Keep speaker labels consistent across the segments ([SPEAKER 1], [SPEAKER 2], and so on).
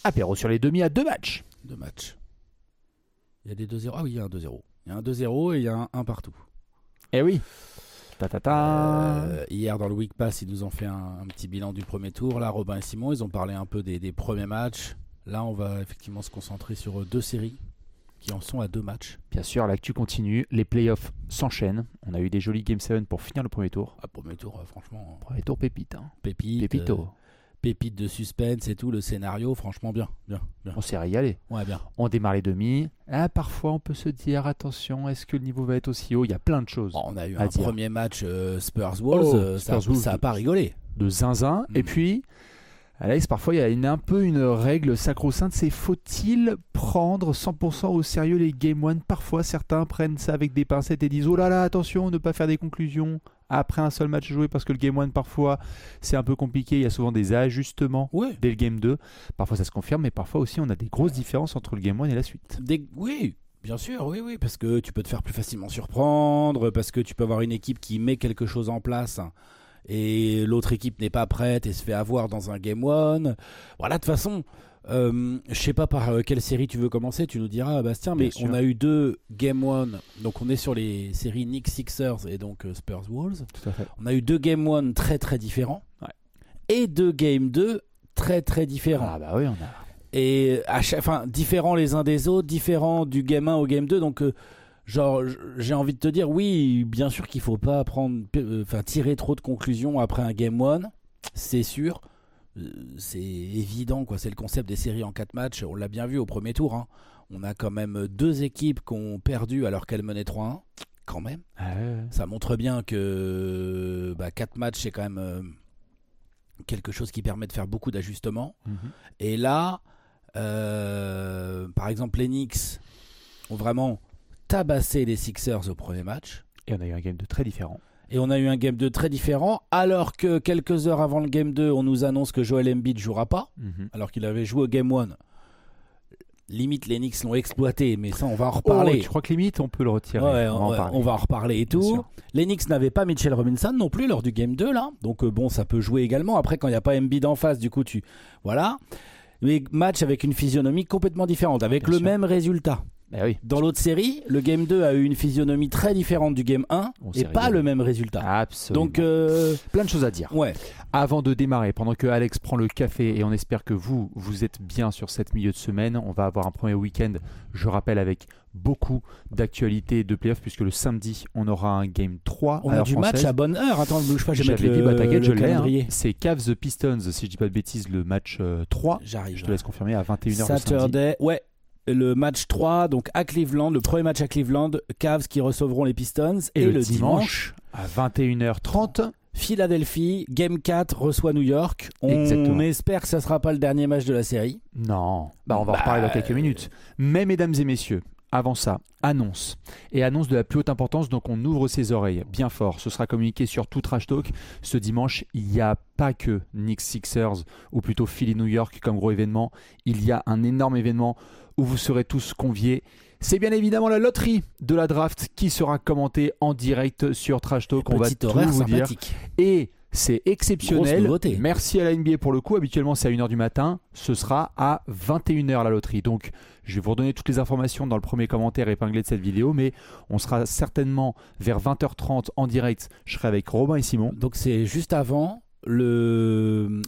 [SPEAKER 1] Apéro sur les demi à 2 matchs.
[SPEAKER 2] 2 matchs. Il y a des 2-0. Ah oui, il y a un 2-0. Il y a un 2-0 et il y a un 1 partout.
[SPEAKER 1] Eh oui.
[SPEAKER 2] Hier dans le Week Pass, ils nous ont fait un petit bilan du premier tour. Là, Robin et Simon, ils ont parlé un peu des premiers matchs. Là, on va effectivement se concentrer sur 2 séries qui en sont à 2 matchs.
[SPEAKER 1] Bien sûr, l'actu continue. Les playoffs s'enchaînent. On a eu des jolis Game 7 pour finir le premier tour.
[SPEAKER 2] Premier tour, franchement.
[SPEAKER 1] Premier tour pépite. Hein.
[SPEAKER 2] Pépito. Pépite de suspense et tout, le scénario, franchement bien.
[SPEAKER 1] On s'est régalé.
[SPEAKER 2] Ouais, bien.
[SPEAKER 1] On démarre les demi. Parfois, on peut se dire, attention, est-ce que le niveau va être aussi haut? Il y a plein de choses.
[SPEAKER 2] On a eu
[SPEAKER 1] un
[SPEAKER 2] premier match Spurs-Wolves, ça n'a pas rigolé.
[SPEAKER 1] De zinzin. Et puis, Alex, parfois, il y a un peu une règle sacro-sainte, c'est faut-il prendre 100% au sérieux les Game 1? Parfois, certains prennent ça avec des pincettes et disent, oh là là, attention, ne pas faire des conclusions après un seul match joué, parce que le Game 1, parfois, c'est un peu compliqué. Il y a souvent des ajustements dès le Game 2. Parfois, ça se confirme, mais parfois aussi, on a des grosses différences entre le Game 1 et la suite.
[SPEAKER 2] Oui, bien sûr, oui, parce que tu peux te faire plus facilement surprendre, parce que tu peux avoir une équipe qui met quelque chose en place et l'autre équipe n'est pas prête et se fait avoir dans un Game 1. Voilà, de toute façon, je sais pas par quelle série tu veux commencer, tu nous diras, Bastien, mais on a eu 2 Game 1, donc on est sur les séries Knicks Sixers et donc Spurs Wolves.
[SPEAKER 1] Tout à fait.
[SPEAKER 2] On a eu 2 Game 1 très très différents et 2 Game 2 très très différents.
[SPEAKER 1] Ah bah oui, on a...
[SPEAKER 2] Et différents les uns des autres, différents du Game 1 au Game 2, donc... j'ai envie de te dire, oui, bien sûr qu'il faut pas tirer trop de conclusions après un Game 1, c'est sûr, c'est évident, quoi. C'est le concept des séries en 4 matchs, on l'a bien vu au premier tour, hein. On a quand même 2 équipes qui ont perdu alors qu'elles menaient 3-1, quand même. Ça montre bien que 4 matchs, c'est quand même quelque chose qui permet de faire beaucoup d'ajustements. Et là, par exemple, les Knicks ont vraiment tabassé les Sixers au premier match.
[SPEAKER 1] Et on a eu un Game 2 très différent.
[SPEAKER 2] Alors que quelques heures avant le Game 2, on nous annonce que Joel Embiid ne jouera pas, alors qu'il avait joué au Game 1. Limite, les Knicks l'ont exploité, mais ça, on va en reparler.
[SPEAKER 1] Tu crois que limite, on peut le retirer?
[SPEAKER 2] On va en reparler et tout. Les Knicks n'avaient pas Mitchell Robinson non plus lors du Game 2, là. Donc, ça peut jouer également. Après, quand il n'y a pas Embiid en face, du coup, Voilà. Mais match avec une physionomie complètement différente, avec même résultat. Dans l'autre série, le Game 2 a eu une physionomie très différente du Game 1 et pas le même résultat.
[SPEAKER 1] Absolument.
[SPEAKER 2] Donc,
[SPEAKER 1] plein de choses à dire.
[SPEAKER 2] Ouais.
[SPEAKER 1] Avant de démarrer, pendant que Alex prend le café et on espère que vous êtes bien sur cette milieu de semaine, on va avoir un premier week-end, je rappelle, avec beaucoup d'actualités de playoffs, puisque le samedi, on aura un Game 3.
[SPEAKER 2] On a du match à bonne heure. Attends, ne bouge pas, je vais mettre le calendrier.
[SPEAKER 1] C'est Cavs Pistons, si je dis pas de bêtises, le match 3.
[SPEAKER 2] J'arrive.
[SPEAKER 1] Je te laisse confirmer à 21h
[SPEAKER 2] Saturday, ouais. Le match 3, donc à Cleveland, le premier match à Cleveland, Cavs qui recevront les Pistons. Et le dimanche,
[SPEAKER 1] à 21h30,
[SPEAKER 2] Philadelphie, Game 4 reçoit New York. On espère que ça ne sera pas le dernier match de la série.
[SPEAKER 1] Non, on va en reparler dans quelques minutes. Mais mesdames et messieurs, avant ça, annonce de la plus haute importance, donc on ouvre ses oreilles bien fort. Ce sera communiqué sur tout Trash Talk. Ce dimanche, il n'y a pas que Knicks Sixers ou plutôt Philly New York comme gros événement. Il y a un énorme événement où vous serez tous conviés. C'est bien évidemment la loterie de la draft qui sera commentée en direct sur Trash Talk. On va tout vous dire. Et c'est exceptionnel. Merci à la NBA pour le coup. Habituellement, c'est à 1h du matin. Ce sera à 21h la loterie. Donc, je vais vous redonner toutes les informations dans le premier commentaire épinglé de cette vidéo. Mais on sera certainement vers 20h30 en direct. Je serai avec Robin et Simon.
[SPEAKER 2] Donc, c'est juste avant le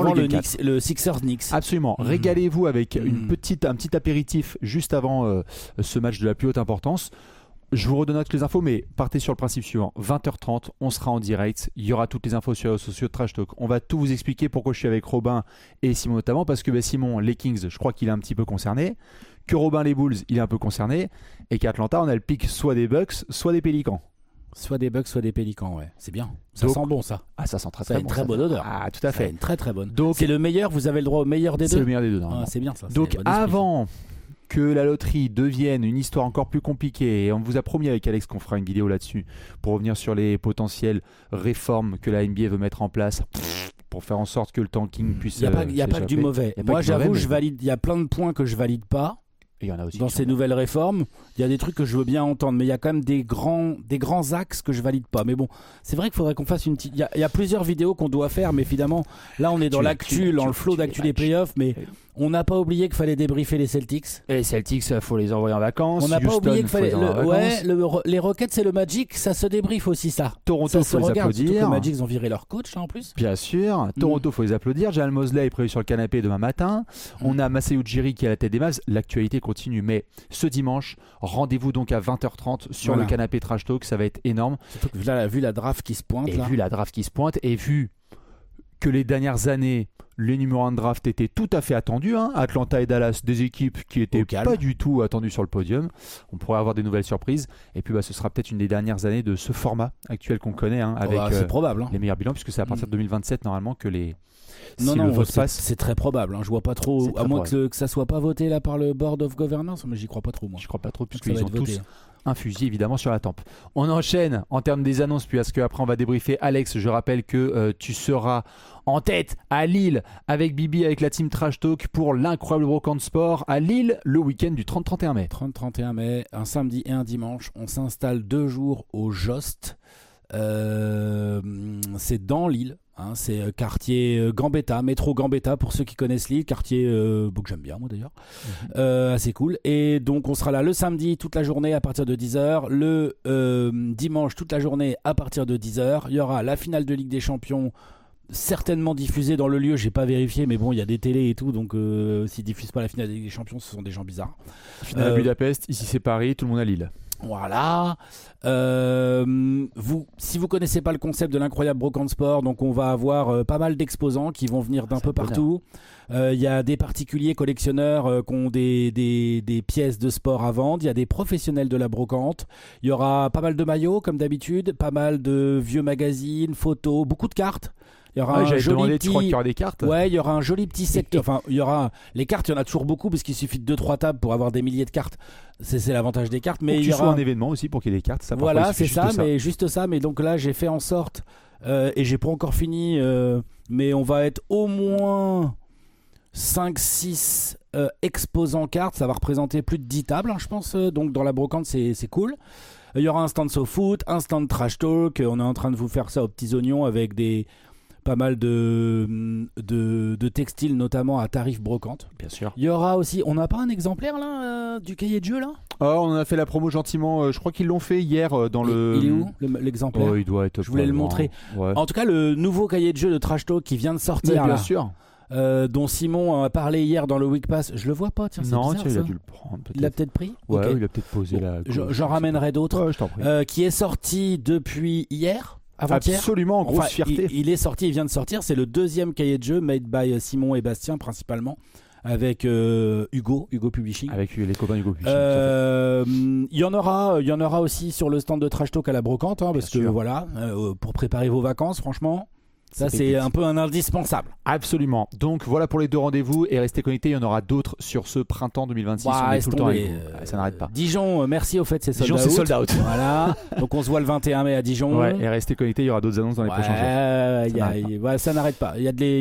[SPEAKER 2] Sixers Knicks.
[SPEAKER 1] Absolument. Régalez-vous avec un petit apéritif juste avant ce match de la plus haute importance. Je vous redonne toutes les infos, mais partez sur le principe suivant. 20h30, on sera en direct. Il y aura toutes les infos sur les réseaux sociaux de Trash Talk. On va tout vous expliquer pourquoi je suis avec Robin et Simon notamment, parce que Simon, les Kings, je crois qu'il est un petit peu concerné. Que Robin, les Bulls, il est un peu concerné. Et qu'Atlanta, on a le pic soit des Bucks, soit des Pélicans.
[SPEAKER 2] Soit des Bucks, soit des Pélicans, ouais. C'est bien. Ça sent bon, ça.
[SPEAKER 1] Ah, ça sent très
[SPEAKER 2] bon. Ça a une très bonne odeur.
[SPEAKER 1] Ah, tout à fait.
[SPEAKER 2] Une très très bonne.
[SPEAKER 1] Donc,
[SPEAKER 2] c'est le meilleur, vous avez le droit au meilleur des deux.
[SPEAKER 1] C'est le meilleur des deux,
[SPEAKER 2] c'est bien ça.
[SPEAKER 1] Donc, avant que la loterie devienne une histoire encore plus compliquée, et on vous a promis avec Alex qu'on fera une vidéo là-dessus pour revenir sur les potentielles réformes que la NBA veut mettre en place pour faire en sorte que le tanking puisse.
[SPEAKER 2] Il n'y a pas que du mauvais. Moi, j'avoue, je valide. Il y a plein de points que je valide pas.
[SPEAKER 1] Il y en a aussi
[SPEAKER 2] dans ces nouvelles réformes. Il y a des trucs que je veux bien entendre, mais il y a quand même des grands axes que je valide pas. Mais bon, c'est vrai qu'il faudrait qu'on fasse une petite. Il y a plusieurs vidéos qu'on doit faire, mais évidemment, là, on est dans l'actu, dans le flow d'actu des playoffs, mais On n'a pas oublié qu'il fallait débriefer les Celtics.
[SPEAKER 1] Et les Celtics, il faut les envoyer en vacances.
[SPEAKER 2] On n'a pas
[SPEAKER 1] Houston,
[SPEAKER 2] oublié qu'il fallait.
[SPEAKER 1] vacances.
[SPEAKER 2] Les Rockets et le Magic, ça se débriefe aussi, ça.
[SPEAKER 1] Toronto, il faut les applaudir.
[SPEAKER 2] Le Magic, ils ont viré leur coach, là, en plus.
[SPEAKER 1] Bien sûr. Toronto, il faut les applaudir. Jalen Mosley est prévu sur le canapé demain matin. On a Masai Ujiri qui est à la tête des Mavs. L'actualité continue. Mais ce dimanche, rendez-vous donc à 20h30 sur le canapé Trash Talk. Ça va être énorme.
[SPEAKER 2] Surtout que vu la draft qui se pointe.
[SPEAKER 1] Vu la draft qui se pointe et vu que les dernières années, les numéros 1 de draft étaient tout à fait attendus. Atlanta et Dallas, des équipes qui n'étaient pas du tout attendues sur le podium. On pourrait avoir des nouvelles surprises. Et puis ce sera peut-être une des dernières années de ce format actuel qu'on connaît, avec
[SPEAKER 2] c'est probable,
[SPEAKER 1] les meilleurs bilans, puisque c'est à partir de 2027 normalement que les...
[SPEAKER 2] le vote passe. C'est très probable. Je vois pas trop, à moins que ça soit pas voté là par le Board of Governance, mais j'y crois pas trop, moi.
[SPEAKER 1] Je crois pas trop, puisqu'ils ont tous un fusil évidemment sur la tempe. On enchaîne en termes des annonces, puisque après on va débriefer. Alex, je rappelle que tu seras en tête à Lille avec Bibi, avec la team Trash Talk pour l'incroyable Brocante Sport à Lille le week-end du 30-31 mai.
[SPEAKER 2] 30-31 mai, un samedi et un dimanche. On s'installe 2 jours au Jost. C'est dans Lille. C'est quartier Gambetta, métro Gambetta pour ceux qui connaissent Lille, quartier que j'aime bien moi d'ailleurs, assez cool. Et donc on sera là le samedi toute la journée à partir de 10h, le dimanche toute la journée à partir de 10h. Il y aura la finale de Ligue des Champions certainement diffusée dans le lieu, j'ai pas vérifié, mais bon il y a des télés et tout, donc s'ils diffusent pas la finale de Ligue des Champions, ce sont des gens bizarres.
[SPEAKER 1] Finale à Budapest, ici c'est Paris, tout le monde à Lille.
[SPEAKER 2] Voilà. Si vous connaissez pas le concept de l'incroyable Brocante Sport, donc on va avoir pas mal d'exposants qui vont venir d'un peu partout. Il y a des particuliers collectionneurs qui ont des pièces de sport à vendre. Il y a des professionnels de la brocante. Il y aura pas mal de maillots comme d'habitude, pas mal de vieux magazines, photos, beaucoup de cartes. Il y aura un joli petit...
[SPEAKER 1] Tu crois qu'il y aura des cartes ?
[SPEAKER 2] Ouais, il y aura un joli petit secteur. Enfin, il y aura les cartes, il y en a toujours beaucoup parce qu'il suffit de 2-3 tables pour avoir des milliers de cartes. C'est l'avantage des cartes. Mais il y aura
[SPEAKER 1] un événement aussi pour qu'il y ait des cartes. Ça,
[SPEAKER 2] voilà, c'est ça, mais juste ça. Mais donc là, j'ai fait en sorte et j'ai pas encore fini, mais on va être au moins 5-6 exposants cartes. Ça va représenter plus de 10 tables, je pense. Donc dans la brocante, c'est cool. Il y aura un stand SoFoot, un stand Trash Talk. On est en train de vous faire ça aux petits oignons avec pas mal de textiles, notamment à tarif brocante.
[SPEAKER 1] Bien sûr.
[SPEAKER 2] Il y aura aussi, on n'a pas un exemplaire là du cahier de jeu là ?
[SPEAKER 1] On en a fait la promo gentiment. Je crois qu'ils l'ont fait hier dans le.
[SPEAKER 2] Il est où l'exemplaire ?
[SPEAKER 1] Il doit être.
[SPEAKER 2] Je voulais le montrer.
[SPEAKER 1] Ouais.
[SPEAKER 2] En tout cas, le nouveau cahier de jeu de Trash Talk qui vient de sortir.
[SPEAKER 1] Bien sûr.
[SPEAKER 2] Dont Simon a parlé hier dans le Week Pass. Je le vois pas, tiens, c'est bizarre,
[SPEAKER 1] il
[SPEAKER 2] ça.
[SPEAKER 1] a dû le prendre.
[SPEAKER 2] Il l'a peut-être pris.
[SPEAKER 1] Ouais,
[SPEAKER 2] okay.
[SPEAKER 1] Il a peut-être posé la.
[SPEAKER 2] J'en ramènerai d'autres.
[SPEAKER 1] Ouais, je t'en prie.
[SPEAKER 2] Qui est sorti depuis hier. Avant-hier.
[SPEAKER 1] Absolument, grosse fierté.
[SPEAKER 2] Il est sorti, il vient de sortir. C'est le deuxième cahier de jeu made by Simon et Bastien principalement, avec Hugo Publishing.
[SPEAKER 1] Avec les copains Hugo Publishing.
[SPEAKER 2] Il y en aura aussi sur le stand de Trash Talk à la brocante, parce que voilà, pour préparer vos vacances, franchement. Ça, c'est un peu un indispensable.
[SPEAKER 1] Absolument. Donc, voilà pour les 2 rendez-vous. Et restez connectés, il y en aura d'autres sur ce printemps 2026. On est tout le temps avec vous. Ça n'arrête pas.
[SPEAKER 2] Dijon, merci au fait, c'est sold out.
[SPEAKER 1] Dijon, c'est sold out.
[SPEAKER 2] Voilà. Donc, on se voit le 21 mai à Dijon.
[SPEAKER 1] Ouais, et restez connectés, il y aura d'autres annonces dans les prochains jours.
[SPEAKER 2] Ça n'arrête pas.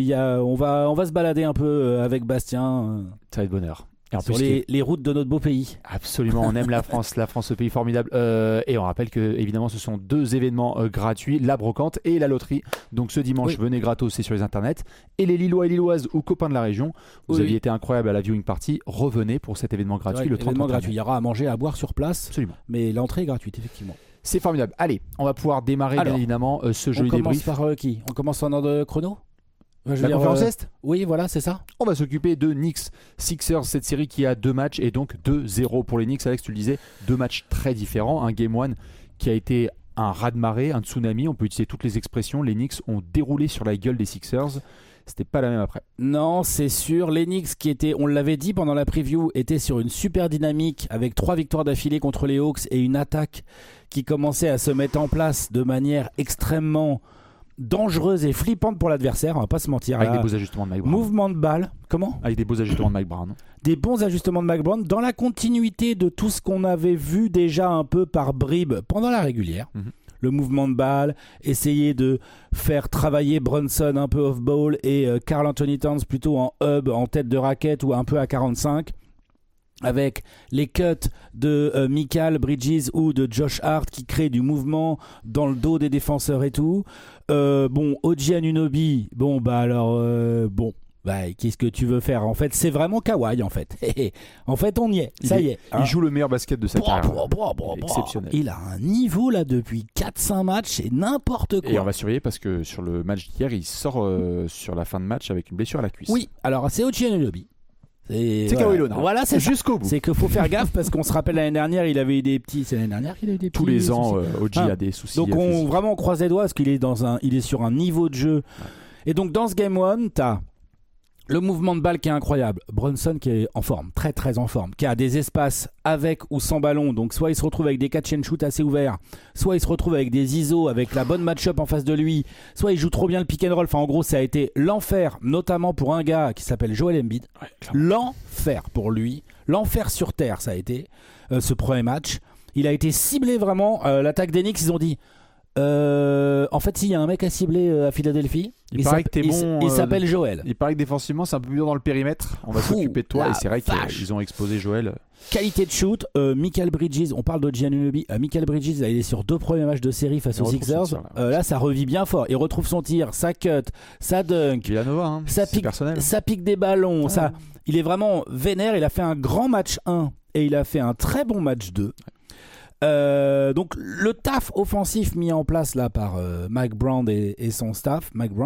[SPEAKER 2] On va se balader un peu avec Bastien.
[SPEAKER 1] Ça va être bonheur.
[SPEAKER 2] Sur les routes de notre beau pays.
[SPEAKER 1] Absolument, on aime la France, ce pays formidable. Et on rappelle que évidemment ce sont 2 événements gratuits, la brocante et la loterie. Donc ce dimanche, venez gratos, c'est sur les internets. Et les Lillois et Lilloises ou copains de la région, vous aviez été incroyable à la viewing party, revenez pour cet événement gratuit le 30 mai.
[SPEAKER 2] Il y aura à manger, à boire sur place.
[SPEAKER 1] Absolument.
[SPEAKER 2] Mais l'entrée est gratuite, effectivement.
[SPEAKER 1] C'est formidable. Allez, on va pouvoir démarrer bien évidemment ce joli débrief.
[SPEAKER 2] On commence par qui ? On commence en ordre de chrono ?
[SPEAKER 1] Conférence Est ?
[SPEAKER 2] Oui, voilà, c'est ça.
[SPEAKER 1] On va s'occuper de Knicks Sixers, cette série qui a 2 matchs et donc 2-0 pour les Knicks. Alex, tu le disais, 2 matchs très différents. Un Game 1 qui a été un raz-de-marée, un tsunami, on peut utiliser toutes les expressions. Les Knicks ont déroulé sur la gueule des Sixers. C'était pas la même après.
[SPEAKER 2] Non, c'est sûr. Les Knicks qui étaient, on l'avait dit pendant la preview, étaient sur une super dynamique avec 3 victoires d'affilée contre les Hawks et une attaque qui commençait à se mettre en place de manière extrêmement dangereuse et flippante pour l'adversaire, on va pas se mentir.
[SPEAKER 1] Avec des beaux ajustements de Mike Brown.
[SPEAKER 2] Mouvement de balle, comment ?
[SPEAKER 1] Avec des beaux ajustements de Mike Brown.
[SPEAKER 2] Des bons ajustements de Mike Brown dans la continuité de tout ce qu'on avait vu déjà un peu par bribes pendant la régulière. Le mouvement de balle, essayer de faire travailler Brunson un peu off-ball et Karl Anthony Towns plutôt en hub, en tête de raquette ou un peu à 45. Avec les cuts de Mikal Bridges ou de Josh Hart qui créent du mouvement dans le dos des défenseurs et tout. OG Anunoby, Bah, qu'est-ce que tu veux faire? En fait, c'est vraiment Kawhi, en fait. En fait, on y est. Ça y est.
[SPEAKER 1] Il joue le meilleur basket de sa carrière.
[SPEAKER 2] Exceptionnel. Il a un niveau, là, depuis 4-5 matchs, c'est n'importe quoi.
[SPEAKER 1] Et on va surveiller parce que sur le match d'hier, il sort sur la fin de match avec une blessure à la cuisse.
[SPEAKER 2] Oui, alors c'est OG Anunoby.
[SPEAKER 1] C'est Kawhi Leonard.
[SPEAKER 2] Voilà, c'est
[SPEAKER 1] jusqu'au bout.
[SPEAKER 2] C'est qu'il faut faire gaffe parce qu'on se rappelle l'année dernière, il avait eu des petits. C'est l'année dernière qu'il a eu des petits.
[SPEAKER 1] Tous les ans, OG a des soucis.
[SPEAKER 2] Donc on vraiment croise les doigts parce qu'il est il est sur un niveau de jeu. Ouais. Et donc dans ce game 1, t'as le mouvement de balle qui est incroyable. Brunson qui est en forme, très très en forme, qui a des espaces avec ou sans ballon. Donc soit il se retrouve avec des catch and shoot assez ouverts, soit il se retrouve avec des ISO, avec la bonne match-up en face de lui, soit il joue trop bien le pick and roll. Enfin en gros ça a été l'enfer, notamment pour un gars qui s'appelle Joel Embiid. Ouais, l'enfer pour lui, l'enfer sur terre ça a été ce premier match. Il a été ciblé vraiment. L'attaque des Knicks, ils ont dit... en fait, s'il y a un mec à cibler à Philadelphie,
[SPEAKER 1] il paraît que t'es bon.
[SPEAKER 2] Il s'appelle Joël.
[SPEAKER 1] Il paraît que défensivement, c'est un peu plus dur dans le périmètre. On va s'occuper de toi. Et c'est vrai qu'ils ont exposé Joël.
[SPEAKER 2] Qualité de shoot. Michael Bridges, on parle d'Oggi Anunoby. Michael Bridges, il est sur 2 premiers matchs de série face aux Sixers. Là, ça revit bien fort. Il retrouve son tir, sa cut, sa dunk.
[SPEAKER 1] Villanova, hein.
[SPEAKER 2] Ça pique des ballons. Il est vraiment vénère. Il a fait un grand match 1 et il a fait un très bon match 2. Donc le taf offensif mis en place là par Mike Brown et son staff,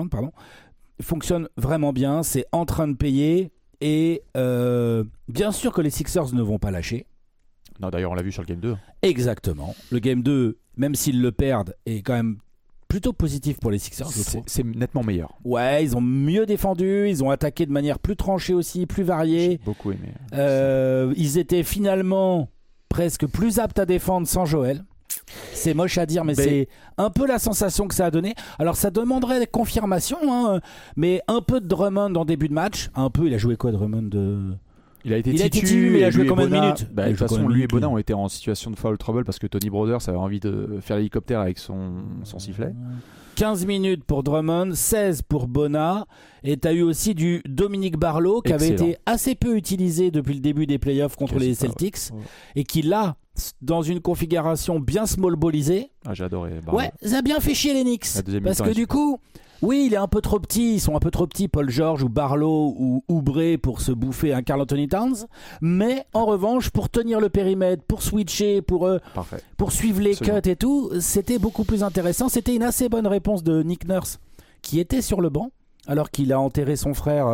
[SPEAKER 2] fonctionne vraiment bien, c'est en train de payer et bien sûr que les Sixers ne vont pas lâcher.
[SPEAKER 1] Non, d'ailleurs on l'a vu sur le Game 2.
[SPEAKER 2] Exactement, le Game 2, même s'ils le perdent, est quand même plutôt positif pour les Sixers, je trouve.
[SPEAKER 1] C'est nettement meilleur.
[SPEAKER 2] Ouais, ils ont mieux défendu, ils ont attaqué de manière plus tranchée aussi, plus variée.
[SPEAKER 1] J'ai beaucoup aimé.
[SPEAKER 2] Ils étaient finalement presque plus apte à défendre sans Joël. C'est moche à dire, mais c'est un peu la sensation que ça a donné. Alors ça demanderait des confirmations, hein, mais un peu de Drummond en début de match. Un peu, il a joué quoi Drummond
[SPEAKER 1] Il a été titu,
[SPEAKER 2] mais il a joué combien de minutes?
[SPEAKER 1] De toute façon, lui et Bonin ont été en situation de foul trouble parce que Tony Brothers avait envie de faire l'hélicoptère avec son sifflet.
[SPEAKER 2] 15 minutes pour Drummond, 16 pour Bona. Et tu as eu aussi du Dominique Barlow qui avait été assez peu utilisé depuis le début des playoffs contre les Celtics. Ouais. Et qui là, dans une configuration bien small ballisée.
[SPEAKER 1] Ah, j'ai adoré Barlow.
[SPEAKER 2] Ouais, ça a bien fait chier les Knicks. Parce que du coup, oui, il est un peu trop petit. Ils sont un peu trop petits, Paul George ou Barlow ou Oubre pour se bouffer un Karl Anthony Towns. Mais en revanche, pour tenir le périmètre, pour switcher, pour suivre les cuts et tout, c'était beaucoup plus intéressant. C'était une assez bonne réponse de Nick Nurse qui était sur le banc alors qu'il a enterré son frère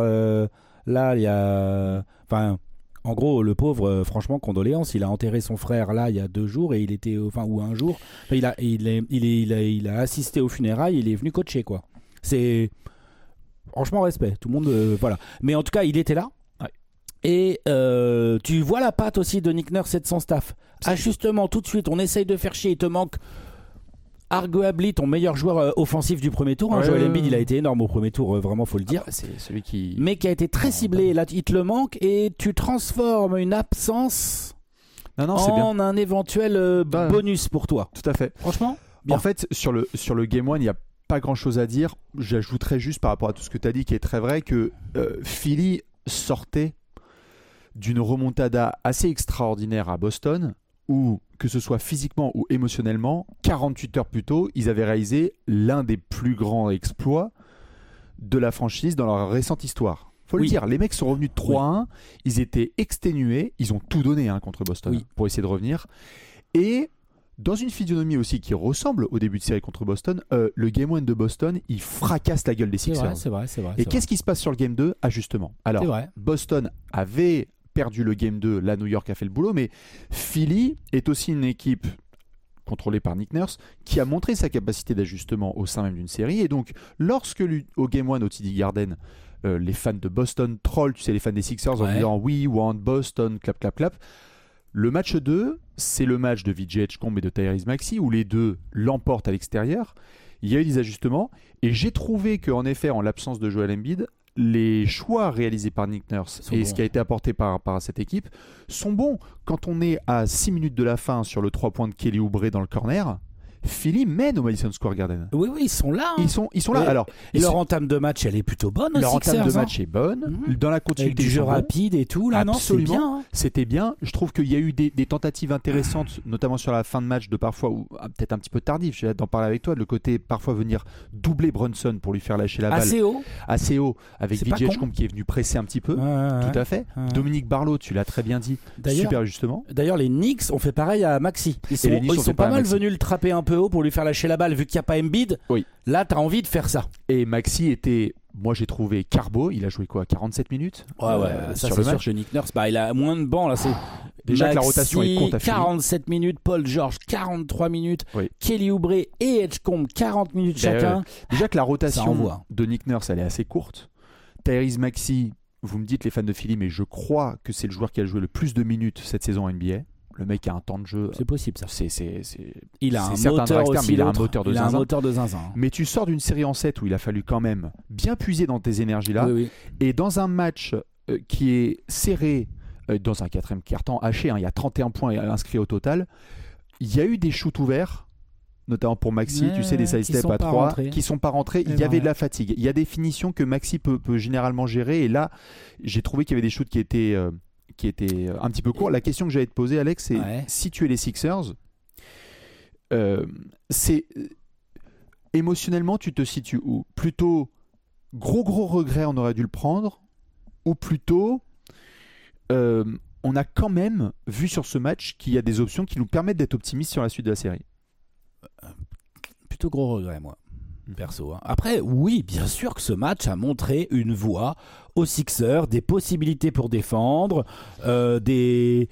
[SPEAKER 2] là il y a... Enfin... En gros, le pauvre, franchement, condoléances. Il a enterré son frère là il y a 2 jours et il était, ou un jour. Enfin, il a assisté aux funérailles. Il est venu coacher quoi. C'est franchement respect. Tout le monde, voilà. Mais en tout cas, il était là. Ouais. Et tu vois la patte aussi de Nick Nurse et de son staff. Ajustement tout de suite. On essaye de faire chier. Il te manque arguably ton meilleur joueur offensif du premier tour. Ouais, Joel Embiid, il a été énorme au premier tour, vraiment, faut le dire.
[SPEAKER 1] C'est celui qui...
[SPEAKER 2] Mais qui a été très ciblé. Là, il te le manque et tu transformes une absence en un éventuel bonus pour toi.
[SPEAKER 1] Tout à fait.
[SPEAKER 2] Franchement, bien.
[SPEAKER 1] En fait, sur le Game 1, il n'y a pas grand-chose à dire. J'ajouterais juste par rapport à tout ce que tu as dit, qui est très vrai, que Philly sortait d'une remontada assez extraordinaire à Boston, où, que ce soit physiquement ou émotionnellement, 48 heures plus tôt, ils avaient réalisé l'un des plus grands exploits de la franchise dans leur récente histoire. Faut le dire, les mecs sont revenus de 3-1, ils étaient exténués, ils ont tout donné contre Boston pour essayer de revenir. Et dans une physionomie aussi qui ressemble au début de série contre Boston, le Game 1 de Boston, il fracasse la gueule des Sixers.
[SPEAKER 2] C'est vrai.
[SPEAKER 1] Et qu'est-ce qui se passe sur le Game 2 ? Ajustement. Alors, Boston avait perdu le Game 2, là New York a fait le boulot, mais Philly est aussi une équipe contrôlée par Nick Nurse qui a montré sa capacité d'ajustement au sein même d'une série. Et donc, lorsque au Game 1 au TD Garden, les fans de Boston troll, tu sais, les fans des Sixers en disant « We want Boston, clap, clap, clap », le match 2, c'est le match de Vijay Edgecombe et de Tyrese Maxey où les deux l'emportent à l'extérieur. Il y a eu des ajustements et j'ai trouvé qu'en effet, en l'absence de Joel Embiid, les choix réalisés par Nick Nurse et ce qui a été apporté par cette équipe sont bons. Quand on est à 6 minutes de la fin sur le 3 points de Kelly Oubre dans le corner, Philly mène au Madison Square Garden.
[SPEAKER 2] Oui, ils sont là. Hein.
[SPEAKER 1] Ils sont là. Alors,
[SPEAKER 2] leur entame de match, elle est plutôt bonne.
[SPEAKER 1] Leur entame de match est bonne. Dans la continuité,
[SPEAKER 2] avec du jeu rapide et tout. Là,
[SPEAKER 1] absolument.
[SPEAKER 2] Non, c'est bien. Hein.
[SPEAKER 1] C'était bien. Je trouve qu'il y a eu des tentatives intéressantes, notamment sur la fin de match, de parfois, ou peut-être un petit peu tardif. J'ai hâte d'en parler avec toi. Le côté parfois venir doubler Brunson pour lui faire lâcher la balle. Assez haut, avec VJ Edgecombe qui est venu presser un petit peu. Tout à fait. Dominique Barlow, tu l'as très bien dit. Super justement.
[SPEAKER 2] D'ailleurs, les Knicks ont fait pareil à Maxi. Ils sont pas mal venus le trapper un peu haut pour lui faire lâcher la balle, vu qu'il n'y a pas Embiid.
[SPEAKER 1] Oui.
[SPEAKER 2] Là, t'as envie de faire ça.
[SPEAKER 1] Et Maxi était, moi j'ai trouvé carbo. Il a joué quoi, 47 minutes
[SPEAKER 2] ça sur le match. Sûr que Nick Nurse, il a moins de bancs là. C'est
[SPEAKER 1] déjà
[SPEAKER 2] Maxi,
[SPEAKER 1] que la rotation est courte à Philly.
[SPEAKER 2] 47 minutes, Paul George 43 minutes, Kelly Oubre et Edgecombe 40 minutes chacun.
[SPEAKER 1] Déjà que la rotation de Nick Nurse elle est assez courte. Tyrese Maxey, vous me dites les fans de Philly, mais je crois que c'est le joueur qui a joué le plus de minutes cette saison en NBA. Le mec a un temps de jeu.
[SPEAKER 2] C'est possible ça.
[SPEAKER 1] Il a un moteur aussi, mais il a un moteur de zinzin. Mais tu sors d'une série en 7 où il a fallu quand même bien puiser dans tes énergies là. Et dans un match qui est serré, dans un quatrième quart-temps haché, il y a 31 points inscrits au total. Il y a eu des shoots ouverts, notamment pour Maxi, tu sais, des side steps à 3 qui sont pas rentrés. Il y avait de la fatigue. Il y a des finitions que Maxi peut généralement gérer. Et là, j'ai trouvé qu'il y avait des shoots qui étaient un petit peu courts. La question que j'allais te poser, Alex, c'est si tu es les Sixers, c'est émotionnellement, tu te situes où? Plutôt gros regret, on aurait dû le prendre, ou plutôt on a quand même vu sur ce match qu'il y a des options qui nous permettent d'être optimistes sur la suite de la série?
[SPEAKER 2] Plutôt gros regret, moi. Perso. Hein. Après, oui, bien sûr que ce match a montré une voie aux Sixers, des possibilités pour défendre, des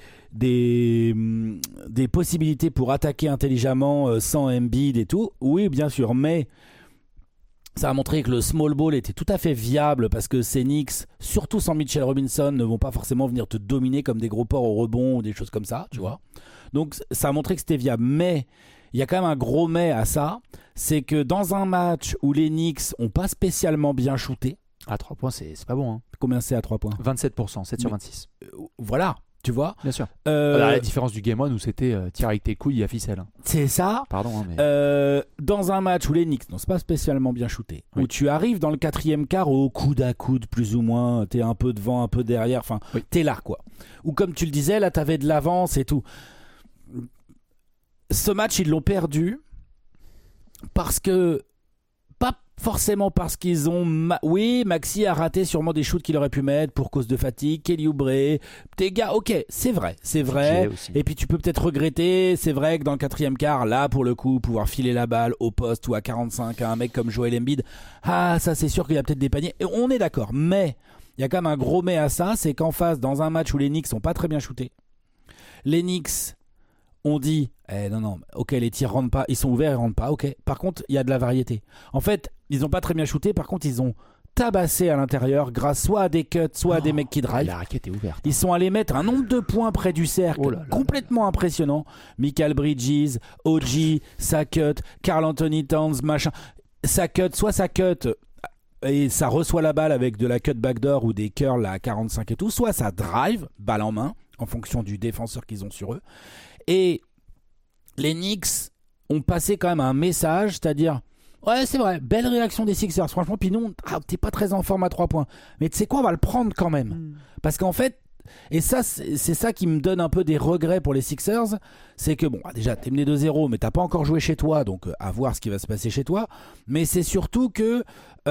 [SPEAKER 2] possibilités pour attaquer intelligemment sans Embiid et tout. Oui, bien sûr, mais ça a montré que le small ball était tout à fait viable parce que ces Knicks, surtout sans Mitchell Robinson, ne vont pas forcément venir te dominer comme des gros porcs au rebond ou des choses comme ça, tu vois. Donc ça a montré que c'était viable, mais il y a quand même un gros mais à ça, c'est que dans un match où les Knicks n'ont pas spécialement bien shooté...
[SPEAKER 1] À 3 points, c'est pas bon. Hein.
[SPEAKER 2] Combien c'est à 3 points ?
[SPEAKER 1] 27%, 7 sur 26.
[SPEAKER 2] Voilà, tu vois.
[SPEAKER 1] Bien sûr. La différence du Game 1 où c'était tir avec tes couilles à ficelle.
[SPEAKER 2] C'est ça.
[SPEAKER 1] Pardon. Mais...
[SPEAKER 2] dans un match où les Knicks n'ont pas spécialement bien shooté, où tu arrives dans le quatrième quart au coude à coude, plus ou moins, t'es un peu devant, un peu derrière, enfin, t'es là, quoi. Ou comme tu le disais, là, t'avais de l'avance et tout. Ce match, ils l'ont perdu parce que... Pas forcément parce qu'ils ont... Oui, Maxi a raté sûrement des shoots qu'il aurait pu mettre pour cause de fatigue. Kelly Oubre, tes gars, ok, c'est vrai. Et puis tu peux peut-être regretter, c'est vrai que dans le quatrième quart, là, pour le coup, pouvoir filer la balle au poste ou à 45 à un mec comme Joel Embiid, ça c'est sûr qu'il y a peut-être des paniers. Et on est d'accord, mais il y a quand même un gros mais à ça, c'est qu'en face, dans un match où les Knicks sont pas très bien shootés, les Knicks... On dit, non, ok, les tirs rentrent pas, ils sont ouverts, ils rentrent pas, ok. Par contre, il y a de la variété. En fait, ils n'ont pas très bien shooté, par contre, ils ont tabassé à l'intérieur grâce soit à des cuts, soit à des mecs qui drive.
[SPEAKER 1] La raquette est ouverte.
[SPEAKER 2] Ils sont allés mettre un nombre de points près du cercle complètement impressionnant. Michael Bridges, OG, ça cut, Karl Anthony Towns, machin. Ça cut, soit ça cut et ça reçoit la balle avec de la cut backdoor ou des curls à 45 et tout, soit ça drive, balle en main, en fonction du défenseur qu'ils ont sur eux. Et les Knicks ont passé quand même un message, c'est-à-dire, ouais, c'est vrai, belle réaction des Sixers, franchement, puis nous, t'es pas très en forme à 3 points. Mais tu sais quoi, on va le prendre quand même. Parce qu'en fait, et ça, c'est ça qui me donne un peu des regrets pour les Sixers, c'est que, bon, déjà, t'es mené 2-0, mais t'as pas encore joué chez toi, donc à voir ce qui va se passer chez toi. Mais c'est surtout que...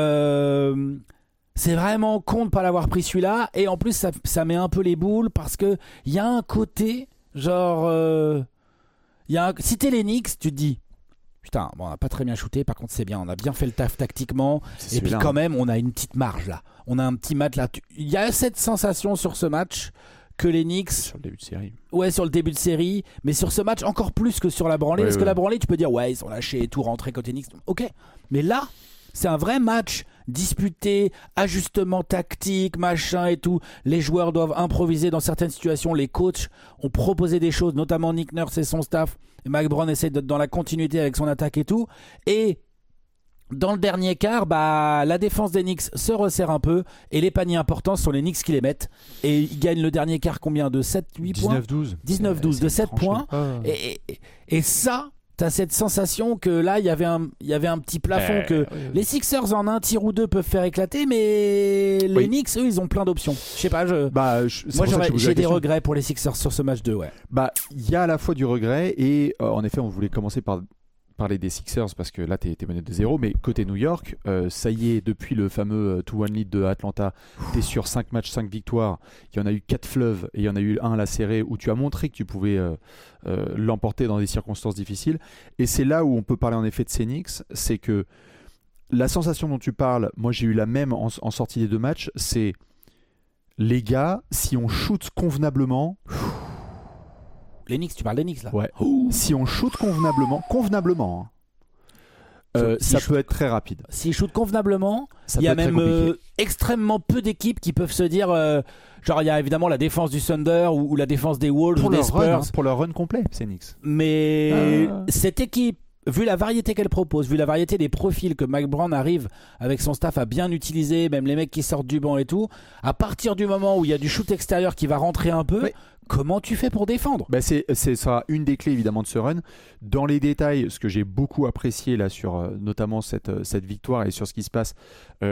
[SPEAKER 2] c'est vraiment con de pas l'avoir pris celui-là, et en plus ça met un peu les boules parce que il y a un côté genre si t'es les Knicks, tu te dis putain, bon, on a pas très bien shooté, par contre c'est bien, on a bien fait le taf tactiquement, et puis quand même on a une petite marge là, on a un petit match là, il y a cette sensation sur ce match que les Knicks
[SPEAKER 1] sur le début de série.
[SPEAKER 2] Ouais, sur le début de série, mais sur ce match encore plus que sur la branlée, parce que la branlée tu peux dire ouais, ils sont lâchés et tout rentré côté Knicks, ok, mais là c'est un vrai match disputé, ajustement tactique, machin et tout. Les joueurs doivent improviser dans certaines situations. Les coachs ont proposé des choses, notamment Nick Nurse et son staff. Et Mike Brown essaie d'être dans la continuité avec son attaque et tout. Et dans le dernier quart, la défense des Knicks se resserre un peu. Et les paniers importants sont les Knicks qui les mettent. Et ils gagnent le dernier quart combien ? De 7-8 points ?
[SPEAKER 1] 19-12.
[SPEAKER 2] 19-12, de 7 points. Et ça... t'as cette sensation que là il y avait un petit plafond que les Sixers en un tir ou deux peuvent faire éclater, mais les Knicks eux ils ont plein d'options. Je sais pas, j'ai des regrets pour les Sixers sur ce match 2.
[SPEAKER 1] Il y a à la fois du regret et en effet on voulait commencer par parler des Sixers parce que là t'es mené de 0, mais côté New York, ça y est, depuis le fameux 2-1 lead de Atlanta, t'es sur 5 matchs, 5 victoires, il y en a eu 4 fleuves et il y en a eu un à la serrée où tu as montré que tu pouvais l'emporter dans des circonstances difficiles, et c'est là où on peut parler en effet de ces Knicks. C'est que la sensation dont tu parles, moi j'ai eu la même en sortie des 2 matchs, c'est les gars, si on shoot convenablement...
[SPEAKER 2] Les Knicks, tu parles des Knicks là.
[SPEAKER 1] Ouais. Si on shoot convenablement, ça peut être très rapide.
[SPEAKER 2] S'ils shootent convenablement, il y a même extrêmement peu d'équipes qui peuvent se dire. Genre, il y a évidemment la défense du Thunder ou la défense des Wolves ou des Spurs.
[SPEAKER 1] Pour leur run complet, c'est Knicks.
[SPEAKER 2] Mais cette équipe, vu la variété qu'elle propose, vu la variété des profils que Mike Brown arrive avec son staff à bien utiliser, même les mecs qui sortent du banc et tout, à partir du moment où il y a du shoot extérieur qui va rentrer un peu. Comment tu fais pour défendre ?
[SPEAKER 1] Ça sera une des clés évidemment de ce run. Dans les détails, ce que j'ai beaucoup apprécié là sur notamment cette victoire et sur ce qui se passe,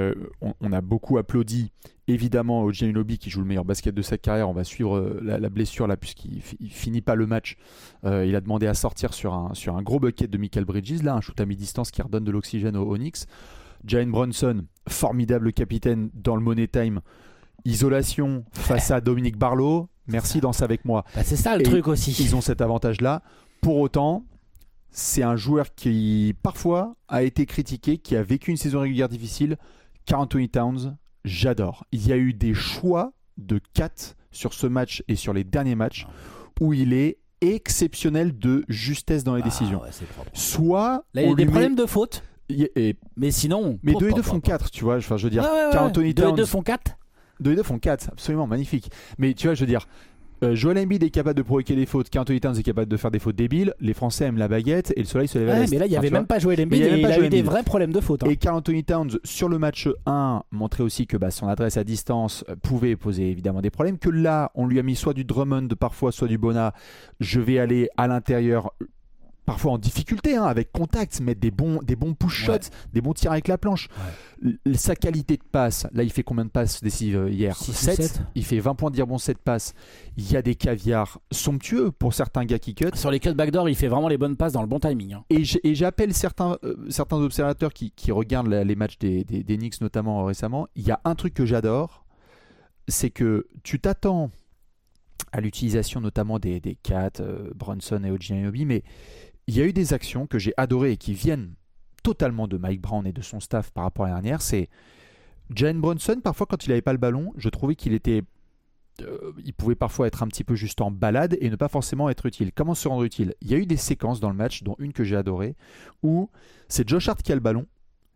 [SPEAKER 1] on a beaucoup applaudi évidemment OG Anunoby qui joue le meilleur basket de sa carrière. On va suivre la blessure là puisqu'il finit pas le match. Il a demandé à sortir sur un gros bucket de Michael Bridges, là un shoot à mi-distance qui redonne de l'oxygène aux Knicks. Jalen Brunson, formidable capitaine dans le Money Time. Isolation face à Dominique Barlow. Merci, danse avec moi.
[SPEAKER 2] C'est ça le truc aussi.
[SPEAKER 1] Ils ont cet avantage-là. Pour autant, c'est un joueur qui parfois a été critiqué, qui a vécu une saison régulière difficile. Karl Anthony Towns, j'adore. Il y a eu des choix de 4 sur ce match et sur les derniers matchs où il est exceptionnel de justesse dans les décisions. Soit
[SPEAKER 2] là, il y a des problèmes de faute. Mais sinon.
[SPEAKER 1] Mais 2 et 2 font 4, tu vois. Enfin, je veux dire, Karl Anthony Towns.
[SPEAKER 2] 2 et 2 font 4.
[SPEAKER 1] 2 et 2 font 4, absolument magnifique. Mais tu vois, je veux dire, Joel Embiid est capable de provoquer des fautes, Karl Anthony Towns est capable de faire des fautes débiles, les Français aiment la baguette et le soleil se lève à l'est.
[SPEAKER 2] Mais là, il n'y avait même pas Joel Embiid et il a eu des vrais problèmes de faute.
[SPEAKER 1] Et Karl Anthony Towns, sur le match 1, montrait aussi que son adresse à distance pouvait poser évidemment des problèmes, que là, on lui a mis soit du Drummond parfois, soit du Bona. Je vais aller à l'intérieur... parfois en difficulté, avec contact, mettre des bons push shots, des bons tirs avec la planche. Sa qualité de passe, là il fait combien de passes décisives hier ? 7. Il fait 20 points de rebond, 7 passes. Il y a des caviars somptueux pour certains gars qui cut.
[SPEAKER 2] Sur les cuts backdoor, il fait vraiment les bonnes passes dans le bon timing.
[SPEAKER 1] Et j'appelle certains observateurs qui regardent les matchs des Knicks notamment récemment. Il y a un truc que j'adore, c'est que tu t'attends à l'utilisation notamment des Cat, Brunson et OG Anunoby, mais il y a eu des actions que j'ai adorées et qui viennent totalement de Mike Brown et de son staff par rapport à la dernière. C'est Jalen Brunson, parfois quand il n'avait pas le ballon, je trouvais qu'il était... il pouvait parfois être un petit peu juste en balade et ne pas forcément être utile. Comment se rendre utile ? Il y a eu des séquences dans le match, dont une que j'ai adorée, où c'est Josh Hart qui a le ballon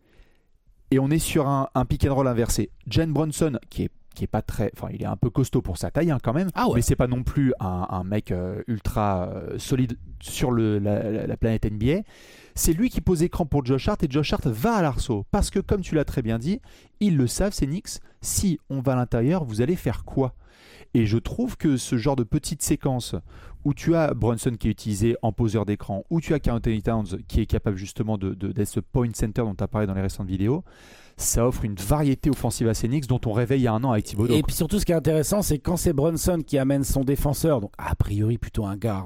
[SPEAKER 1] et on est sur un pick and roll inversé. Jalen Brunson, qui est pas très... Enfin, il est un peu costaud pour sa taille quand même, mais c'est pas non plus un mec ultra solide sur la planète NBA. C'est lui qui pose écran pour Josh Hart et Josh Hart va à l'arceau. Parce que, comme tu l'as très bien dit, ils le savent, ces Knicks, si on va à l'intérieur, vous allez faire quoi ? Et je trouve que ce genre de petite séquence où tu as Brunson qui est utilisé en poseur d'écran, où tu as Karl Anthony Towns qui est capable justement d'être ce point center dont tu as parlé dans les récentes vidéos, ça offre une variété offensive à ces Knicks dont on rêvait il y a un an avec Thibodeau.
[SPEAKER 2] Et puis surtout, ce qui est intéressant, c'est quand c'est Brunson qui amène son défenseur, donc a priori plutôt un guard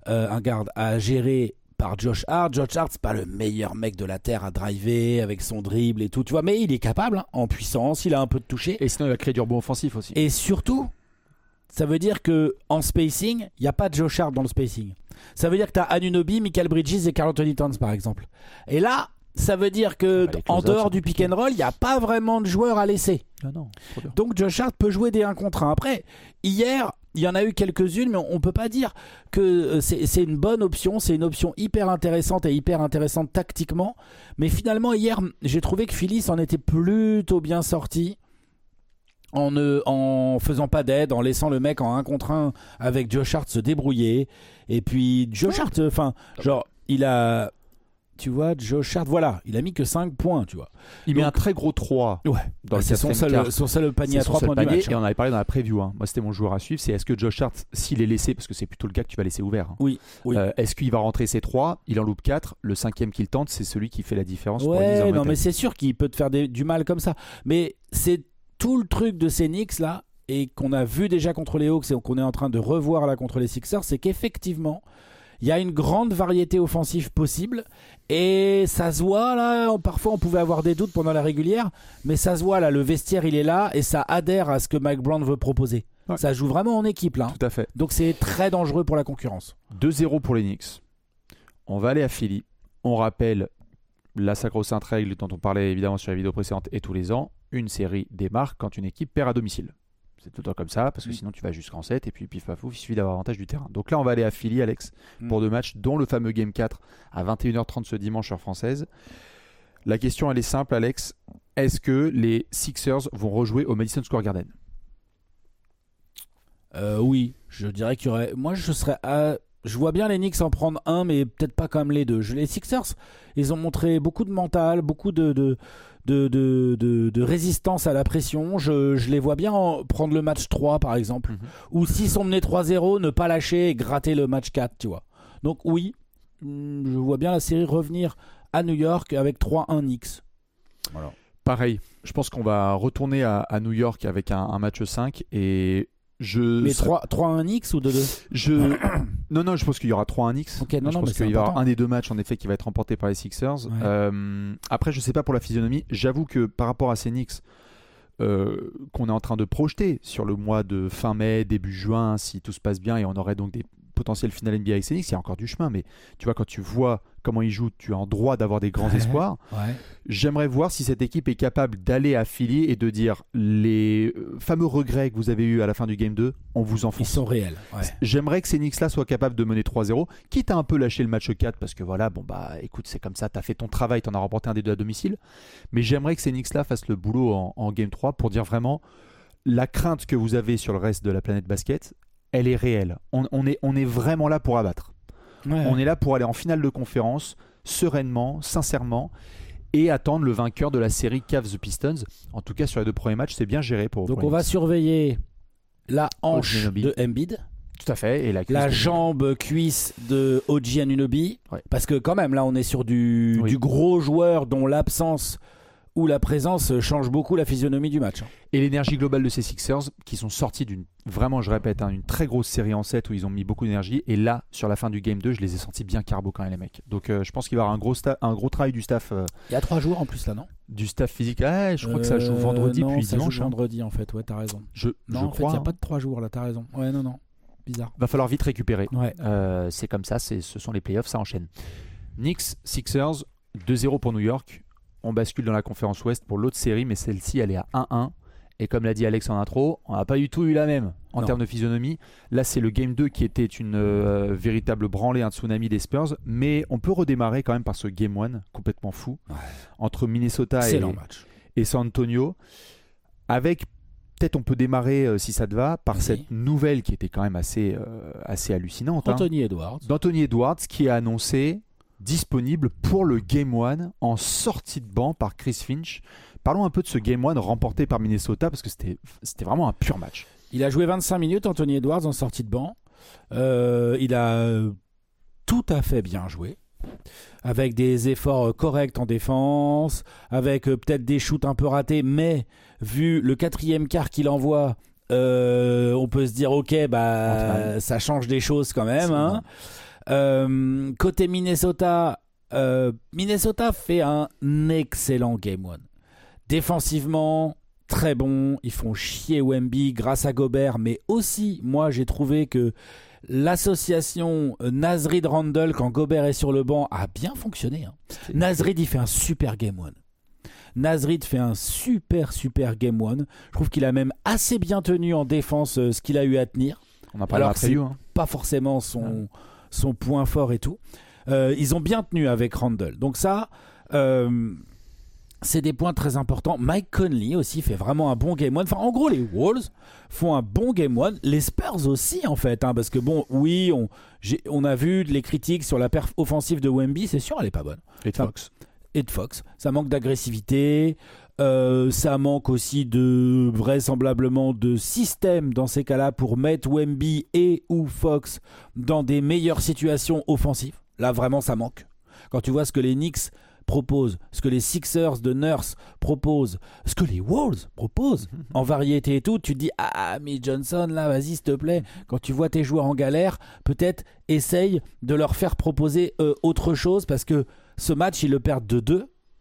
[SPEAKER 2] à gérer par Josh Hart. Josh Hart, c'est pas le meilleur mec de la terre à driver avec son dribble et tout, tu vois, mais il est capable en puissance, il a un peu de toucher.
[SPEAKER 1] Et sinon, il va créer du rebond offensif aussi.
[SPEAKER 2] Et surtout, ça veut dire que en spacing, il n'y a pas de Josh Hart dans le spacing. Ça veut dire que tu as Anunoby, Michael Bridges et Karl Anthony Towns par exemple. Et là, ça veut dire que en dehors du pick and roll, il n'y a pas vraiment de joueurs à laisser.
[SPEAKER 1] Non,
[SPEAKER 2] donc Josh Hart peut jouer des 1 contre 1. Après, hier, il y en a eu quelques-unes, mais on ne peut pas dire que c'est une bonne option. C'est une option hyper intéressante et hyper intéressante tactiquement. Mais finalement, hier, j'ai trouvé que Philly s'en était plutôt bien sorti. En faisant pas d'aide, en laissant le mec en 1 contre 1 avec Josh Hart se débrouiller. Et puis Josh Hart, il a tu vois, Josh Hart, voilà, il a mis que 5 points, tu vois.
[SPEAKER 1] Il met un très gros 3.
[SPEAKER 2] Ouais,
[SPEAKER 1] dans
[SPEAKER 2] c'est son seul panier à 3 points du match.
[SPEAKER 1] Et on en avait parlé dans la preview. Moi, c'était mon joueur à suivre. C'est est-ce que Josh Hart, s'il est laissé, parce que c'est plutôt le gars que tu vas laisser ouvert.
[SPEAKER 2] Oui.
[SPEAKER 1] Est-ce qu'il va rentrer ses 3 ? Il en loupe 4. Le 5e qu'il tente, c'est celui qui fait la différence.
[SPEAKER 2] Ouais, non, mais c'est sûr qu'il peut te faire du mal comme ça. Mais c'est tout le truc de ces Knicks là, et qu'on a vu déjà contre les Hawks et qu'on est en train de revoir là contre les Sixers, c'est qu'effectivement, il y a une grande variété offensive possible et ça se voit là, parfois on pouvait avoir des doutes pendant la régulière, mais ça se voit là, le vestiaire il est là et ça adhère à ce que Mike Brown veut proposer. Ouais. Ça joue vraiment en équipe là.
[SPEAKER 1] Tout à fait.
[SPEAKER 2] Donc c'est très dangereux pour la concurrence.
[SPEAKER 1] 2-0 pour les Knicks. On va aller à Philly. On rappelle la sacro-sainte règle dont on parlait évidemment sur la vidéo précédente et tous les ans, une série démarre quand une équipe perd à domicile. C'est tout le temps comme ça, parce que sinon tu vas jusqu'en 7 et puis pif paf pouf, il suffit d'avoir avantage du terrain. Donc là, on va aller à Philly, Alex, pour 2 matchs, dont le fameux Game 4 à 21h30 ce dimanche heure française. La question, elle est simple, Alex. Est-ce que les Sixers vont rejouer au Madison Square Garden ?
[SPEAKER 2] Oui, je dirais qu'il y aurait... Moi, je vois bien les Knicks en prendre un, mais peut-être pas comme les deux. Les Sixers, ils ont montré beaucoup de mental, beaucoup de résistance à la pression. Je les vois bien prendre le match 3 par exemple, ou s'ils sont menés 3-0, ne pas lâcher et gratter le match 4, tu vois. Donc oui, je vois bien la série revenir à New York avec 3-1 Knicks.
[SPEAKER 1] Voilà. Pareil, je pense qu'on va retourner à New York avec un match 5 et...
[SPEAKER 2] Mais 3-1 Knicks ou 2-2
[SPEAKER 1] Non, je pense qu'il y aura 3-1 Knicks.
[SPEAKER 2] Okay,
[SPEAKER 1] je pense qu'il y aura un des 2 matchs en effet qui va être remporté par les Sixers. Ouais. Après, je sais pas pour la physionomie. J'avoue que par rapport à ces Knicks qu'on est en train de projeter sur le mois de fin mai, début juin, si tout se passe bien, et on aurait donc des potentiels finales NBA avec ces Knicks, il y a encore du chemin. Mais tu vois, quand tu vois comment ils jouent, tu as en droit d'avoir des grands espoirs. Ouais. J'aimerais voir si cette équipe est capable d'aller à Philly et de dire les fameux regrets que vous avez eus à la fin du Game 2, on vous en fout.
[SPEAKER 2] Ils sont réels. Ouais.
[SPEAKER 1] J'aimerais que ces Knicks-là soient capables de mener 3-0, quitte à un peu lâcher le match 4, parce que voilà, écoute, c'est comme ça, t'as fait ton travail, t'en as remporté un des 2 à domicile. Mais j'aimerais que ces Knicks-là fassent le boulot en Game 3 pour dire vraiment la crainte que vous avez sur le reste de la planète basket, elle est réelle. On est vraiment là pour abattre. Ouais. On est là pour aller en finale de conférence sereinement, sincèrement, et attendre le vainqueur de la série Cavs-Pistons. En tout cas, sur les 2 premiers matchs, c'est bien géré pour.
[SPEAKER 2] Donc on va surveiller la hanche de Embiid.
[SPEAKER 1] Tout à fait. Et
[SPEAKER 2] la jambe cuisse de OG Anunoby. Ouais. Parce que quand même, là, on est sur du gros joueur dont l'absence où la présence change beaucoup la physionomie du match.
[SPEAKER 1] Et l'énergie globale de ces Sixers, qui sont sortis d'une, vraiment je répète, une très grosse série en 7 où ils ont mis beaucoup d'énergie. Et là, sur la fin du Game 2, je les ai sentis bien carbo quand même, les mecs. Donc je pense qu'il va y avoir un gros travail du staff.
[SPEAKER 2] Il y a 3 jours en plus là, non ?
[SPEAKER 1] Du staff physique. Je crois que ça joue vendredi
[SPEAKER 2] non,
[SPEAKER 1] puis
[SPEAKER 2] ça
[SPEAKER 1] dimanche.
[SPEAKER 2] Joue vendredi en fait, ouais, t'as raison. En fait, il n'y a pas de 3 jours là, t'as raison. Ouais, non. Bizarre.
[SPEAKER 1] Va falloir vite récupérer.
[SPEAKER 2] Ouais.
[SPEAKER 1] C'est comme ça, ce sont les playoffs, ça enchaîne. Knicks, Sixers, 2-0 pour New York. On bascule dans la conférence Ouest pour l'autre série, mais celle-ci, elle est à 1-1. Et comme l'a dit Alex en intro, on n'a pas du tout eu la même en termes de physionomie. Là, c'est le Game 2 qui était une véritable branlée, un tsunami des Spurs. Mais on peut redémarrer quand même par ce Game 1 complètement fou entre Minnesota et San Antonio. Avec, peut-être on peut démarrer, si ça te va, par cette nouvelle qui était quand même assez hallucinante.
[SPEAKER 2] Anthony Edwards.
[SPEAKER 1] D'Anthony Edwards qui a annoncé disponible pour le Game 1 en sortie de banc par Chris Finch. Parlons un peu de ce Game 1 remporté par Minnesota parce que c'était vraiment un pur match.
[SPEAKER 2] Il a joué 25 minutes, Anthony Edwards, en sortie de banc. Il a tout à fait bien joué, avec des efforts corrects en défense, avec peut-être des shoots un peu ratés, mais vu le 4e quart qu'il envoie, on peut se dire ok, ça change des choses quand même. Côté Minnesota, Minnesota fait un excellent Game 1. Défensivement, très bon. Ils font chier Wemby grâce à Gobert, mais aussi, moi, j'ai trouvé que l'association Naz Reid-Randle, quand Gobert est sur le banc, a bien fonctionné. Naz Reid, il fait un super Game 1. Naz Reid fait un super Game 1. Je trouve qu'il a même assez bien tenu en défense ce qu'il a eu à tenir.
[SPEAKER 1] On a parlé
[SPEAKER 2] alors c'est pas forcément son point fort et tout. Ils ont bien tenu avec Randle. Donc ça, C'est des points très importants. Mike Conley aussi fait vraiment un bon Game 1. Enfin, en gros, les Wolves font un bon Game 1. Les Spurs aussi, en fait. Parce que, bon, oui, on a vu les critiques sur la perf offensive de Wemby. C'est sûr, elle n'est pas bonne.
[SPEAKER 1] Et de Fox.
[SPEAKER 2] Et de Fox. Ça manque d'agressivité. Ça manque aussi vraisemblablement de système dans ces cas-là pour mettre Wemby et ou Fox dans des meilleures situations offensives. Là, vraiment, ça manque. Quand tu vois ce que les Knicks proposent, ce que les Sixers de Nurse proposent, ce que les Wolves proposent en variété et tout, tu te dis mais Johnson là, vas-y s'il te plaît, quand tu vois tes joueurs en galère, peut-être essaye de leur faire proposer autre chose, parce que ce match ils le perdent de 2.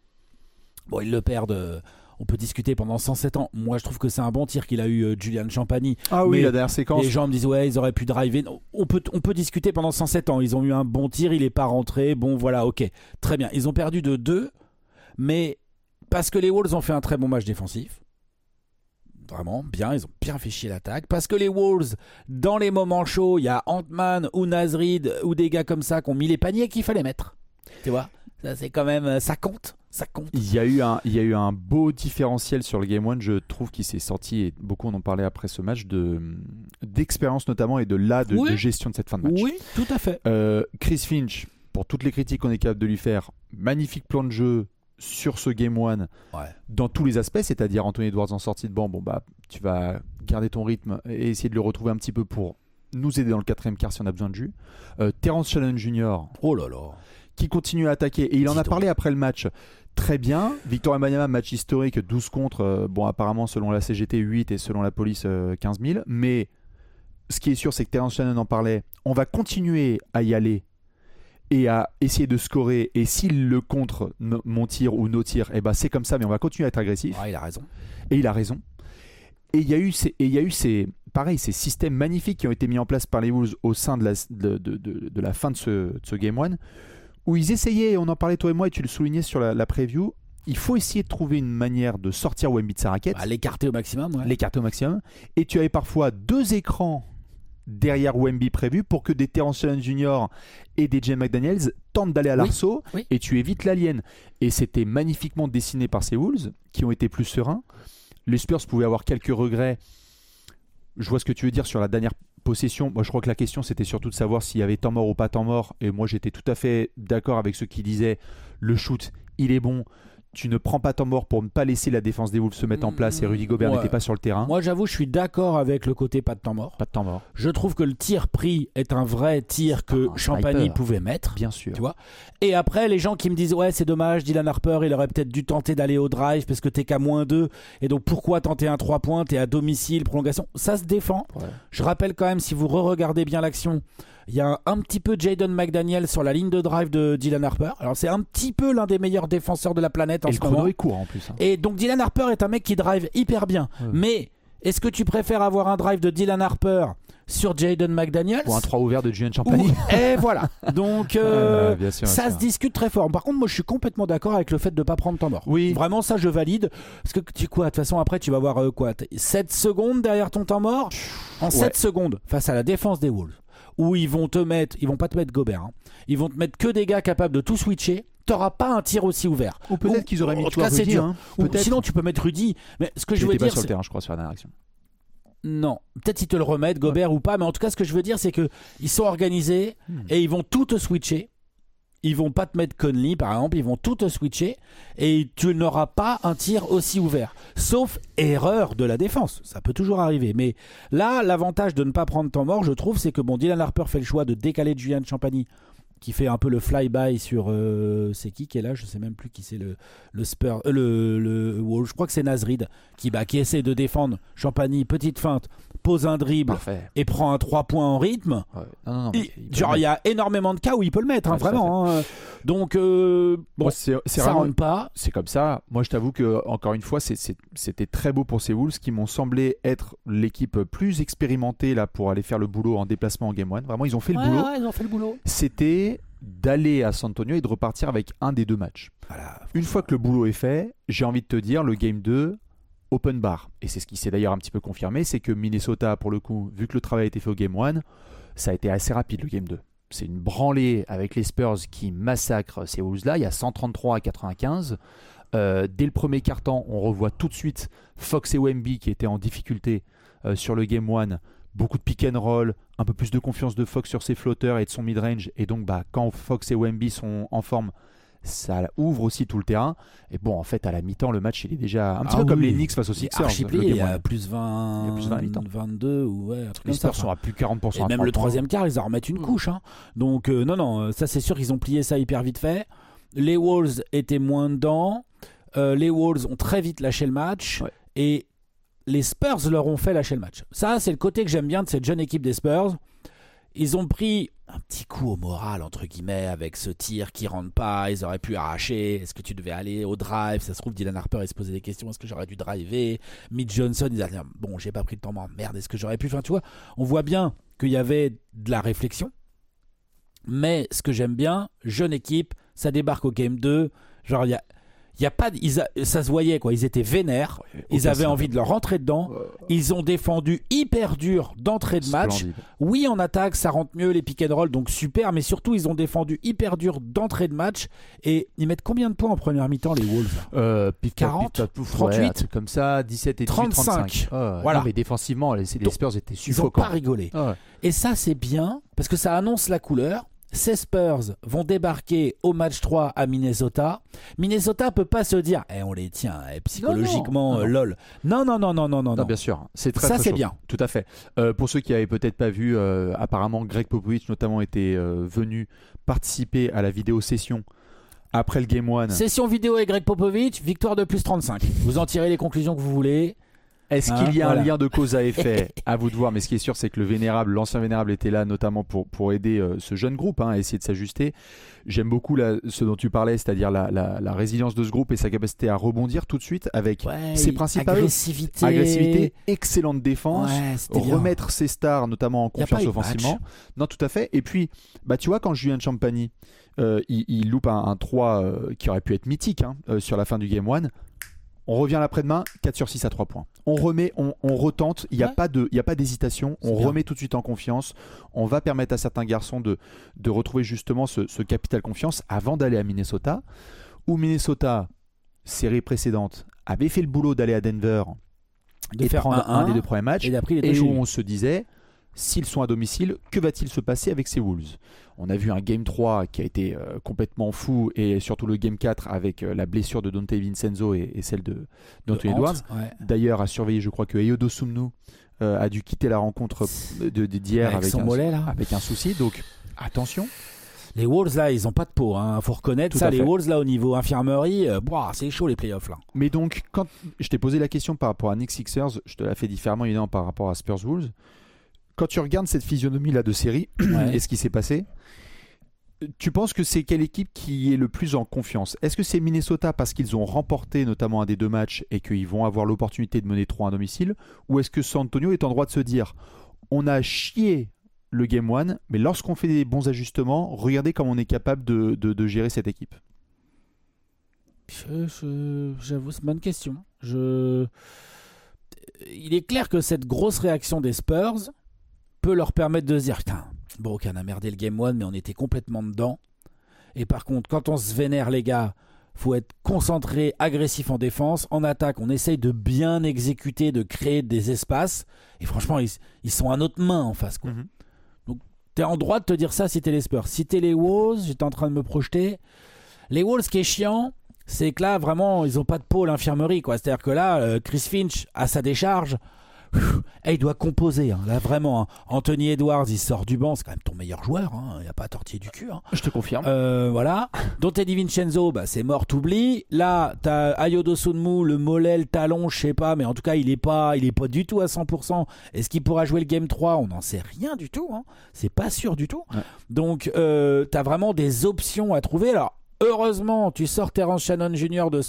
[SPEAKER 2] Bon, ils le perdent, on peut discuter pendant 107 ans. Moi, je trouve que c'est un bon tir qu'il a eu Julian Champagny.
[SPEAKER 1] Ah oui,
[SPEAKER 2] mais
[SPEAKER 1] la dernière séquence.
[SPEAKER 2] Les gens me disent, ouais, ils auraient pu driver. On peut discuter pendant 107 ans. Ils ont eu un bon tir, il n'est pas rentré. Bon, voilà, ok. Très bien. Ils ont perdu de 2, mais parce que les Wolves ont fait un très bon match défensif. Vraiment, bien. Ils ont bien fait chier l'attaque. Parce que les Wolves, dans les moments chauds, il y a Ant-Man ou Nasrid ou des gars comme ça qui ont mis les paniers qu'il fallait mettre. Tu vois, ça, c'est quand même... Ça compte. Il
[SPEAKER 1] y a eu un beau différentiel sur le Game 1, je trouve, qui s'est sorti, et beaucoup en ont parlé après ce match, d'expérience notamment et de gestion de cette fin de match.
[SPEAKER 2] Oui, tout à fait.
[SPEAKER 1] Chris Finch, pour toutes les critiques qu'on est capable de lui faire, magnifique plan de jeu sur ce Game 1 dans tous les aspects, c'est-à-dire Anthony Edwards en sortie de banc, tu vas garder ton rythme et essayer de le retrouver un petit peu pour nous aider dans le 4e quart si on a besoin de jus. Terrence Shannon Jr.
[SPEAKER 2] Oh là là,
[SPEAKER 1] qui continue à attaquer, et il en a parlé après le match. Très bien, Victor Wembanyama, match historique, 12 contre, apparemment selon la CGT 8 et selon la police 15 000, mais ce qui est sûr, c'est que Terrence Shannon en parlait, on va continuer à y aller et à essayer de scorer, et s'il le contre mon tir ou nos tirs, c'est comme ça, mais on va continuer à être agressif.
[SPEAKER 2] Il a raison.
[SPEAKER 1] Et il a raison. Et il y a eu ces systèmes magnifiques qui ont été mis en place par les Wolves au sein de la fin de ce Game 1, où ils essayaient, on en parlait toi et moi et tu le soulignais sur la preview, il faut essayer de trouver une manière de sortir Wemby de sa raquette.
[SPEAKER 2] L'écarter au maximum. Ouais.
[SPEAKER 1] L'écarter au maximum. Et tu avais parfois 2 écrans derrière Wemby prévus pour que des Terrence Shannon Jr. et des James McDaniels tentent d'aller à l'arceau, et tu évites l'alien. Et c'était magnifiquement dessiné par ces Wolves qui ont été plus sereins. Les Spurs pouvaient avoir quelques regrets. Je vois ce que tu veux dire sur la dernière possession. Moi, je crois que la question, c'était surtout de savoir s'il y avait temps mort ou pas temps mort. Et moi, j'étais tout à fait d'accord avec ceux qui disaient le shoot, il est bon. Tu ne prends pas temps mort pour ne pas laisser la défense des Wolves se mettre en place, et Rudy Gobert n'était pas sur le terrain.
[SPEAKER 2] Moi, j'avoue, je suis d'accord avec le côté pas de temps mort.
[SPEAKER 1] Pas de temps mort.
[SPEAKER 2] Je trouve que le tir pris est un vrai tir que Champagny pouvait mettre.
[SPEAKER 1] Bien sûr.
[SPEAKER 2] Tu vois. Et après, les gens qui me disent ouais, c'est dommage, Dylan Harper, il aurait peut-être dû tenter d'aller au drive parce que t'es qu'à -2. Et donc, pourquoi tenter un 3 points? T'es à domicile, prolongation. Ça se défend. Ouais. Je rappelle quand même, si vous re-regardez bien l'action, il y a un petit peu Jaden McDaniel sur la ligne de drive de Dylan Harper. Alors c'est un petit peu l'un des meilleurs défenseurs de la planète en ce moment. Et le chrono
[SPEAKER 1] est court en plus.
[SPEAKER 2] Et donc Dylan Harper est un mec qui drive hyper bien. Ouais. Mais est-ce que tu préfères avoir un drive de Dylan Harper sur Jaden McDaniels
[SPEAKER 1] ou un 3 ouvert de Julian Champagny?
[SPEAKER 2] Et voilà. Donc
[SPEAKER 1] bien sûr,
[SPEAKER 2] ça se discute très fort. Par contre, moi je suis complètement d'accord avec le fait de ne pas prendre temps mort.
[SPEAKER 1] Oui.
[SPEAKER 2] Vraiment, ça je valide. Parce que de toute façon après tu vas avoir 7 secondes derrière ton temps mort. En 7 secondes face à la défense des Wolves, où ils vont pas te mettre Gobert, hein. Ils vont te mettre que des gars capables de tout switcher. T'auras pas un tir aussi ouvert.
[SPEAKER 1] Ou peut-être qu'ils auraient mis
[SPEAKER 2] toi Rudy, c'est dur. Ou sinon tu peux mettre Rudy. Mais ce que je veux dire,
[SPEAKER 1] pas sur le terrain, je crois, sur la dernière action.
[SPEAKER 2] Non, peut-être ils te le remettent, Gobert ou pas, mais en tout cas ce que je veux dire c'est que ils sont organisés et ils vont tout te switcher. Ils vont pas te mettre Conley par exemple, ils vont tout te switcher et tu n'auras pas un tir aussi ouvert. Sauf erreur de la défense, ça peut toujours arriver. Mais là, l'avantage de ne pas prendre temps mort, je trouve, c'est que Dylan Harper fait le choix de décaler Julian Champagny, qui fait un peu le fly-by sur c'est qui est là, je sais même plus qui c'est le Spurs, je crois que c'est Nasrid qui essaie de défendre Champagny, petite feinte, pose un dribble. Parfait. Et prend un 3 points en rythme. Ouais. Non, il y a énormément de cas où il peut le mettre, vraiment. Hein. Donc
[SPEAKER 1] moi, ça
[SPEAKER 2] vraiment, rentre pas.
[SPEAKER 1] C'est comme ça. Moi, je t'avoue que encore une fois, c'était très beau pour ces Wolves qui m'ont semblé être l'équipe plus expérimentée là pour aller faire le boulot en déplacement en Game 1. Vraiment, ils ont fait le boulot.
[SPEAKER 2] Ouais, ils ont fait le boulot.
[SPEAKER 1] C'était d'aller à San Antonio et de repartir avec un des 2 matchs. Voilà. Une fois que le boulot est fait, j'ai envie de te dire, le Game 2, open bar. Et c'est ce qui s'est d'ailleurs un petit peu confirmé, c'est que Minnesota, pour le coup, vu que le travail a été fait au Game 1, ça a été assez rapide le Game 2. C'est une branlée avec les Spurs qui massacrent ces Wolves-là. Il y a 133 à 95. Dès le premier quart-temps, on revoit tout de suite Fox et Wemby qui étaient en difficulté sur le Game 1. Beaucoup de pick and roll, un peu plus de confiance de Fox sur ses flotteurs et de son mid-range. Et donc, quand Fox et Wemby sont en forme, ça ouvre aussi tout le terrain. Et bon, en fait, à la mi-temps, le match, il est déjà un petit peu comme les Knicks face aux Sixers.
[SPEAKER 2] Il y a plus 20, 22 ou un truc
[SPEAKER 1] les
[SPEAKER 2] comme ça.
[SPEAKER 1] Spurs sont à plus 40%.
[SPEAKER 2] Et même le troisième quart, ils en remettent une couche. Hein. Donc, non, ça c'est sûr qu'ils ont plié ça hyper vite fait. Les Wolves étaient moins dedans. Les Wolves ont très vite lâché le match. Ouais. Et les Spurs leur ont fait lâcher le match. Ça, c'est le côté que j'aime bien de cette jeune équipe des Spurs. Ils ont pris un petit coup au moral, entre guillemets, avec ce tir qui rentre pas. Ils auraient pu arracher. Est-ce que tu devais aller au drive? Ça se trouve, Dylan Harper, il se posait des questions. Est-ce que j'aurais dû driver? Mitch Johnson, il disait, bon, j'ai pas pris le temps, merde, est-ce que j'aurais pu? Enfin, tu vois, on voit bien qu'il y avait de la réflexion. Mais ce que j'aime bien, jeune équipe, ça débarque au Game 2. Genre, il y a pas, ça se voyait quoi. Ils étaient vénères. Ils avaient envie de leur rentrer dedans. Ils ont défendu hyper dur d'entrée de match.
[SPEAKER 1] Splendide.
[SPEAKER 2] Oui, en attaque, ça rentre mieux les pick and roll, donc super. Mais surtout, ils ont défendu hyper dur d'entrée de match. Et ils mettent combien de points en première mi-temps les Wolves?
[SPEAKER 1] 40, 38, comme ça, 17 et 18, 35.
[SPEAKER 2] Voilà.
[SPEAKER 1] Non, mais défensivement, les Spurs étaient suffocants.
[SPEAKER 2] Ils n'ont pas rigolé. Et ça, c'est bien parce que ça annonce la couleur. Ces Spurs vont débarquer au match 3 à Minnesota. Minnesota peut pas se dire on les tient psychologiquement,
[SPEAKER 1] non.
[SPEAKER 2] lol. Non.
[SPEAKER 1] Bien sûr, c'est très,
[SPEAKER 2] ça
[SPEAKER 1] très
[SPEAKER 2] c'est
[SPEAKER 1] chaud.
[SPEAKER 2] bien.
[SPEAKER 1] Tout à fait. Pour ceux qui avaient peut-être pas vu, apparemment Greg Popovich notamment était venu participer à la vidéo session après le Game 1.
[SPEAKER 2] Session vidéo avec Greg Popovich, victoire de plus 35. Vous en tirez les conclusions que vous voulez.
[SPEAKER 1] Est-ce qu'il y a un lien de cause à effet? À vous de voir, mais ce qui est sûr, c'est que l'ancien vénérable était là notamment pour aider ce jeune groupe à essayer de s'ajuster. J'aime beaucoup ce dont tu parlais, c'est-à-dire la résilience de ce groupe et sa capacité à rebondir tout de suite avec ses principes agressivité, excellente défense, remettre ses stars notamment en confiance offensivement. Non, tout à fait. Et puis, tu vois, quand Julien Champagny il loupe un 3 qui aurait pu être mythique sur la fin du Game 1. On revient l'après-demain, 4 sur 6 à 3 points. On remet, on retente, il n'y a pas d'hésitation, on remet tout de suite en confiance. On va permettre à certains garçons de retrouver justement ce capital confiance avant d'aller à Minnesota, où Minnesota, série précédente, avait fait le boulot d'aller à Denver et prendre un des deux premiers matchs, et où on se disait, s'ils sont à domicile, que va-t-il se passer avec ces Wolves? On a vu un Game 3 qui a été complètement fou, et surtout le Game 4 avec la blessure de Dante Vincenzo et celle d'Anthony Edwards.
[SPEAKER 2] Ouais.
[SPEAKER 1] D'ailleurs, à surveiller, je crois que Ayo Sumnu a dû quitter la rencontre d'hier avec
[SPEAKER 2] son mollet, là.
[SPEAKER 1] Avec un souci. Donc, attention.
[SPEAKER 2] Les Wolves, là, ils n'ont pas de peau. Faut reconnaître
[SPEAKER 1] Tout
[SPEAKER 2] ça. Les Wolves, là, au niveau infirmerie, c'est chaud les playoffs, là.
[SPEAKER 1] Mais donc, quand je t'ai posé la question par rapport à Knicks Sixers, je te l'ai fait différemment, évidemment, par rapport à Spurs Wolves. Quand tu regardes cette physionomie-là de série et ce qui s'est passé, tu penses que c'est quelle équipe qui est le plus en confiance? Est-ce que c'est Minnesota parce qu'ils ont remporté notamment un des deux matchs et qu'ils vont avoir l'opportunité de mener 3 à domicile? Ou est-ce que San Antonio est en droit de se dire on a chié le Game 1, mais lorsqu'on fait des bons ajustements, regardez comment on est capable de gérer cette équipe?
[SPEAKER 2] J'avoue, c'est une bonne question. Il est clair que cette grosse réaction des Spurs peut leur permettre de se dire putain, bon, on a merdé le Game 1, mais on était complètement dedans. Et par contre, quand on se vénère, les gars, faut être concentré, agressif en défense. En attaque, on essaye de bien exécuter, de créer des espaces. Et franchement, ils sont à notre main en face, quoi. Donc, t'es en droit de te dire ça si t'es les Spurs. Si t'es les Wolves, j'étais en train de me projeter. Les Wolves, ce qui est chiant, c'est que là, vraiment, ils ont pas de pôle infirmerie, quoi. C'est-à-dire que là, Chris Finch, à sa décharge, il doit composer, là vraiment. Anthony Edwards, il sort du banc, c'est quand même ton meilleur joueur, il n'y a pas à tortiller du cul.
[SPEAKER 1] Je te confirme.
[SPEAKER 2] Voilà. Dante DiVincenzo, c'est mort, t'oublies. Là, t'as Ayo Dosunmu, le mollet, le talon, je sais pas, mais en tout cas, il est pas du tout à 100%. Est-ce qu'il pourra jouer le Game 3? On n'en sait rien du tout. C'est pas sûr du tout. Ouais. Donc, t'as vraiment des options à trouver. Alors, heureusement, tu sors Terrence Shannon Jr. de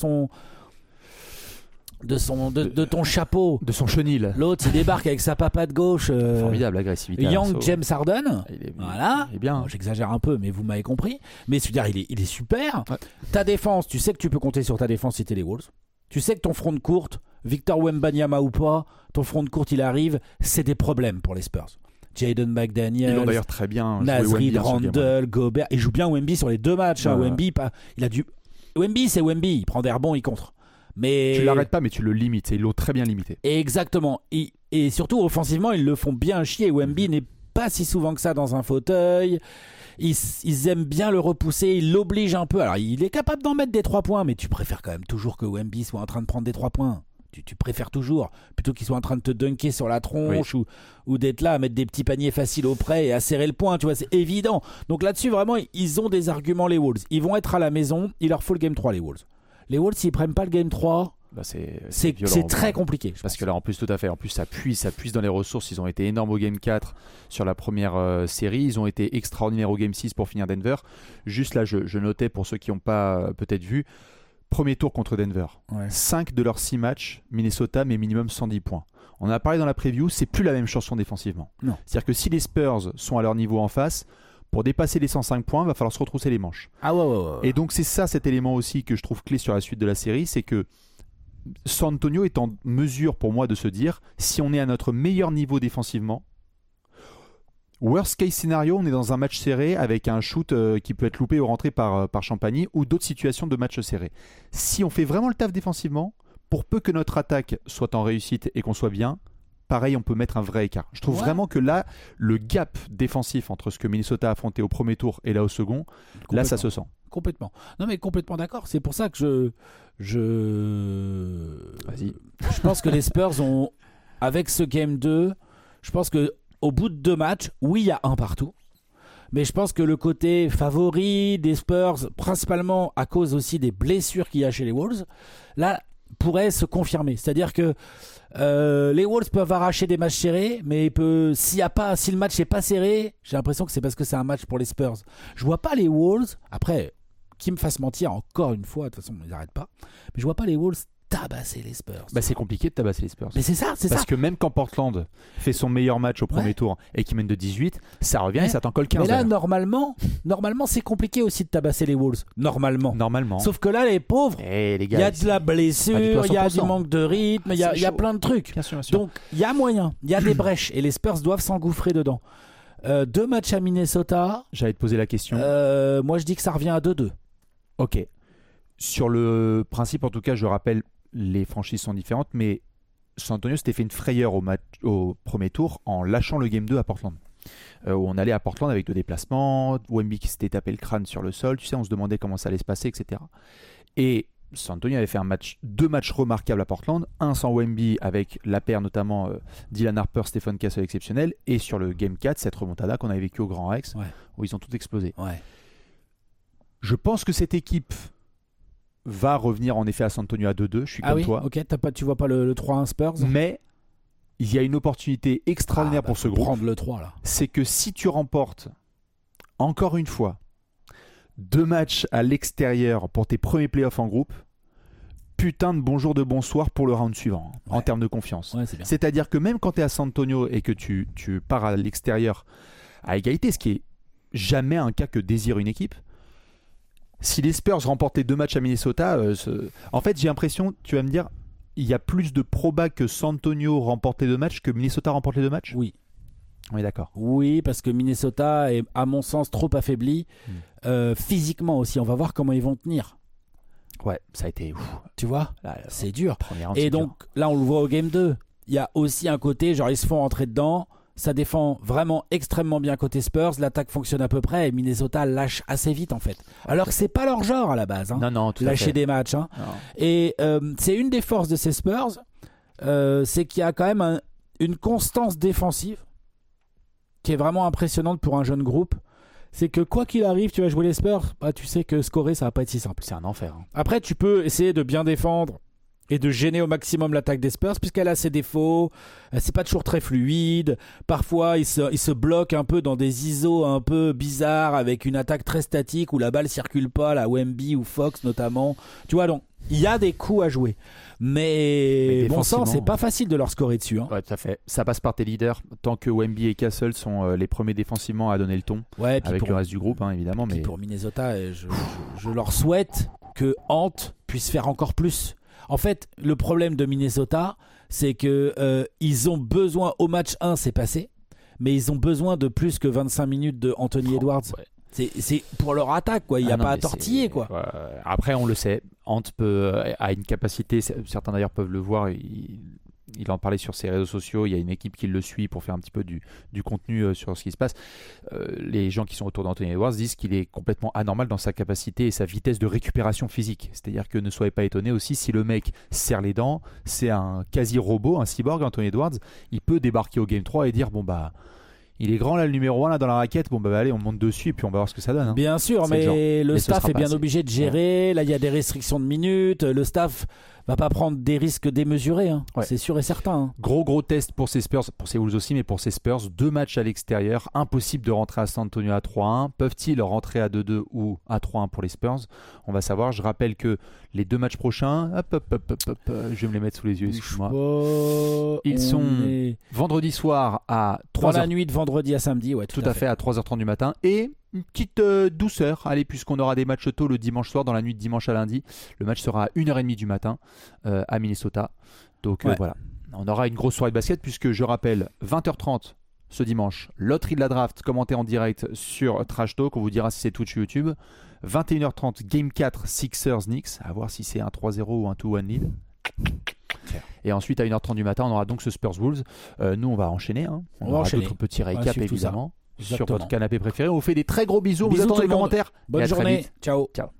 [SPEAKER 2] ton chapeau,
[SPEAKER 1] de son chenil.
[SPEAKER 2] L'autre, il débarque avec sa papate gauche.
[SPEAKER 1] Formidable agressivité.
[SPEAKER 2] Young James Harden. Voilà.
[SPEAKER 1] Il est bien.
[SPEAKER 2] Bon, j'exagère un peu, mais vous m'avez compris. Mais c'est-à-dire, il est super. Ouais. Ta défense, tu sais que tu peux compter sur ta défense si t'es les Wolves. Tu sais que ton front de courte, Victor Wembanyama ou pas, ton front de courte, il arrive, c'est des problèmes pour les Spurs. Jaden McDaniels,
[SPEAKER 1] ils l'ont d'ailleurs très bien
[SPEAKER 2] Nasrid, Randle, Gobert. Il joue bien Wemby sur les 2 matchs. Wemby, il a dû Wemby, c'est Wemby. Il prend des rebonds, il contre. Mais...
[SPEAKER 1] Tu l'arrêtes pas, mais tu le limites. Et ils l'ont très bien limité.
[SPEAKER 2] Exactement. Et surtout, offensivement, ils le font bien chier. Wemby n'est pas si souvent que ça dans un fauteuil. Ils aiment bien le repousser. Ils l'obligent un peu. Alors, il est capable d'en mettre des 3 points, mais tu préfères quand même toujours que Wemby soit en train de prendre des 3 points. Tu préfères toujours, plutôt qu'il soit en train de te dunker sur la tronche ou d'être là à mettre des petits paniers faciles au près et à serrer le poing, tu vois, c'est évident. Donc là-dessus, vraiment, ils ont des arguments, les Wolves. Ils vont être à la maison, il leur faut le Game 3, les Wolves. Les Wolves, s'ils prennent pas le Game 3, c'est très compliqué.
[SPEAKER 1] Parce que là, en plus, tout à fait. En plus, ça puise dans les ressources. Ils ont été énormes au Game 4 sur la première série. Ils ont été extraordinaires au Game 6 pour finir Denver. Juste là, je notais pour ceux qui n'ont pas peut-être vu. Premier tour contre Denver. 5 de leurs 6 matchs, Minnesota met minimum 110 points. On en a parlé dans la preview, c'est plus la même chanson défensivement.
[SPEAKER 2] Non.
[SPEAKER 1] C'est-à-dire que si les Spurs sont à leur niveau en face, pour dépasser les 105 points, il va falloir se retrousser les manches.
[SPEAKER 2] Ouais.
[SPEAKER 1] Et donc c'est ça cet élément aussi que je trouve clé sur la suite de la série, c'est que San Antonio est en mesure pour moi de se dire, si on est à notre meilleur niveau défensivement, worst case scénario, on est dans un match serré avec un shoot qui peut être loupé ou rentré par Champagny ou d'autres situations de match serré. Si on fait vraiment le taf défensivement, pour peu que notre attaque soit en réussite et qu'on soit bien, pareil, on peut mettre un vrai écart. Je trouve vraiment que là, le gap défensif entre ce que Minnesota a affronté au premier tour et là au second, là ça se sent.
[SPEAKER 2] Complètement. Non mais complètement d'accord. C'est pour ça que je pense que les Spurs ont, avec ce Game 2, je pense que au bout de 2 matchs, oui, il y a un partout. Mais je pense que le côté favori des Spurs, principalement à cause aussi des blessures qu'il y a chez les Wolves, là, pourrait se confirmer. C'est-à-dire que les Wolves peuvent arracher des matchs serrés, mais si le match n'est pas serré, j'ai l'impression que c'est parce que c'est un match pour les Spurs. Je vois pas les Wolves, après, qui me fasse mentir encore une fois, de toute façon, ils n'arrêtent pas, mais je vois pas les Wolves tabasser les Spurs.
[SPEAKER 1] C'est compliqué de tabasser les Spurs.
[SPEAKER 2] Mais c'est ça.
[SPEAKER 1] Parce que même quand Portland fait son meilleur match au premier tour et qu'il mène de 18, ça revient et ça t'en colle 15.
[SPEAKER 2] Mais là, normalement, c'est compliqué aussi de tabasser les Wolves. Normalement. Sauf que là, les pauvres,
[SPEAKER 1] les
[SPEAKER 2] il
[SPEAKER 1] gars,
[SPEAKER 2] y a de la blessure, il y a du manque de rythme, il y a plein de trucs.
[SPEAKER 1] Bien sûr.
[SPEAKER 2] Donc, il y a moyen, il y a des brèches et les Spurs doivent s'engouffrer dedans. 2 matchs à Minnesota.
[SPEAKER 1] J'allais te poser la question.
[SPEAKER 2] Moi, je dis que ça revient à 2-2.
[SPEAKER 1] Ok. Sur le principe, en tout cas, je rappelle, les franchises sont différentes, mais San Antonio s'était fait une frayeur au premier tour en lâchant le Game 2 à Portland. Où on allait à Portland avec 2 déplacements, Wemby qui s'était tapé le crâne sur le sol, tu sais, on se demandait comment ça allait se passer, etc. Et San Antonio avait fait 2 matchs remarquables à Portland, un sans Wemby avec la paire notamment Dylan Harper, Stephen Castle exceptionnel, et sur le Game 4, cette remontada qu'on avait vécue au Grand Rex, où ils ont tout explosé. Je pense que cette équipe va revenir en effet à San Antonio à 2-2, je suis comme toi.
[SPEAKER 2] Ok, tu vois pas le 3-1 Spurs.
[SPEAKER 1] Mais il y a une opportunité extraordinaire pour ce groupe.
[SPEAKER 2] Prendre le 3 là.
[SPEAKER 1] C'est que si tu remportes encore une fois 2 matchs à l'extérieur pour tes premiers playoffs en groupe, putain de bonjour de bonsoir pour le round suivant en termes de confiance. C'est-à-dire que même quand tu es à San Antonio et que tu pars à l'extérieur à égalité, ce qui est jamais un cas que désire une équipe, si les Spurs remportent les 2 matchs à Minnesota, en fait j'ai l'impression, tu vas me dire, il y a plus de proba que San Antonio remporte les 2 matchs que Minnesota remporte les 2 matchs.
[SPEAKER 2] Oui.
[SPEAKER 1] On est d'accord.
[SPEAKER 2] Oui, parce que Minnesota est à mon sens trop affaibli physiquement aussi. On va voir comment ils vont tenir.
[SPEAKER 1] Ouais, ça a été
[SPEAKER 2] tu vois, là, c'est dur.
[SPEAKER 1] Et
[SPEAKER 2] donc là on le voit au Game 2. Il y a aussi un côté, genre ils se font rentrer dedans. Ça défend vraiment extrêmement bien côté Spurs. L'attaque fonctionne à peu près et Minnesota lâche assez vite en fait. Alors que c'est pas leur genre à la base.
[SPEAKER 1] Non,
[SPEAKER 2] lâcher des matchs. Et c'est une des forces de ces Spurs, c'est qu'il y a quand même une constance défensive qui est vraiment impressionnante pour un jeune groupe. C'est que quoi qu'il arrive, tu vas jouer les Spurs, tu sais que scorer ça va pas être si simple.
[SPEAKER 1] C'est un enfer.
[SPEAKER 2] Après, tu peux essayer de bien défendre et de gêner au maximum l'attaque des Spurs puisqu'elle a ses défauts, c'est pas toujours très fluide, parfois il se bloque un peu dans des ISO un peu bizarres avec une attaque très statique où la balle circule pas, la Wemby ou Fox notamment, tu vois, donc il y a des coups à jouer mais bon sang, c'est pas facile de leur scorer dessus
[SPEAKER 1] Ouais, tout à fait, ça passe par tes leaders, tant que Wemby et Castle sont les premiers défensivement à donner le ton avec le reste du groupe évidemment, mais
[SPEAKER 2] pour Minnesota je leur souhaite que Ant puisse faire encore plus. En fait, le problème de Minnesota, c'est que ils ont besoin, au match 1, c'est passé, mais ils ont besoin de plus que 25 minutes de Anthony Edwards. C'est pour leur attaque, quoi. Il n'y a pas à tortiller, quoi.
[SPEAKER 1] Après, on le sait, Ant a une capacité, certains d'ailleurs peuvent le voir, il en parlait sur ses réseaux sociaux, il y a une équipe qui le suit pour faire un petit peu du contenu sur ce qui se passe. Les gens qui sont autour d'Anthony Edwards disent qu'il est complètement anormal dans sa capacité et sa vitesse de récupération physique. C'est-à-dire que ne soyez pas étonnés aussi, si le mec serre les dents, c'est un quasi-robot, un cyborg, Anthony Edwards, il peut débarquer au Game 3 et dire bon bah... Il est grand là, le numéro 1 là, dans la raquette. Bon, bah allez, on monte dessus et puis on va voir ce que ça donne. Hein.
[SPEAKER 2] Bien sûr, mais le staff est bien obligé de gérer. Là, il y a des restrictions de minutes. Le staff va pas prendre des risques démesurés. Hein. Ouais. C'est sûr et certain. Hein.
[SPEAKER 1] Gros test pour ces Spurs, pour ces Wolves aussi, mais pour ces Spurs. 2 matchs à l'extérieur. Impossible de rentrer à San Antonio à 3-1. Peuvent-ils rentrer à 2-2 ou à 3-1 pour les Spurs? On va savoir. Je rappelle que les 2 matchs prochains, je vais me les mettre sous les yeux, excuse-moi. Ils sont vendredi soir à 3h.
[SPEAKER 2] Dans la nuit de vendredi à samedi, ouais.
[SPEAKER 1] Tout à fait, à 3h30 du matin. Et une petite douceur, allez, puisqu'on aura des matchs tôt le dimanche soir, dans la nuit de dimanche à lundi. Le match sera à 1h30 du matin à Minnesota. Donc voilà, on aura une grosse soirée de basket, puisque je rappelle, 20h30 ce dimanche, loterie de la draft, commenté en direct sur Trash Talk. On vous dira si c'est Twitch ou YouTube. 21h30, Game 4, Sixers Knicks, à voir si c'est un 3-0 ou un 2-1 lead. Et ensuite à 1h30 du matin on aura donc ce Spurs Wolves. Nous on va enchaîner, hein. On aura d'autres petits récaps évidemment sur votre canapé préféré. On vous fait des très gros bisous, vous attendez les commentaires.
[SPEAKER 2] Bonne journée, ciao.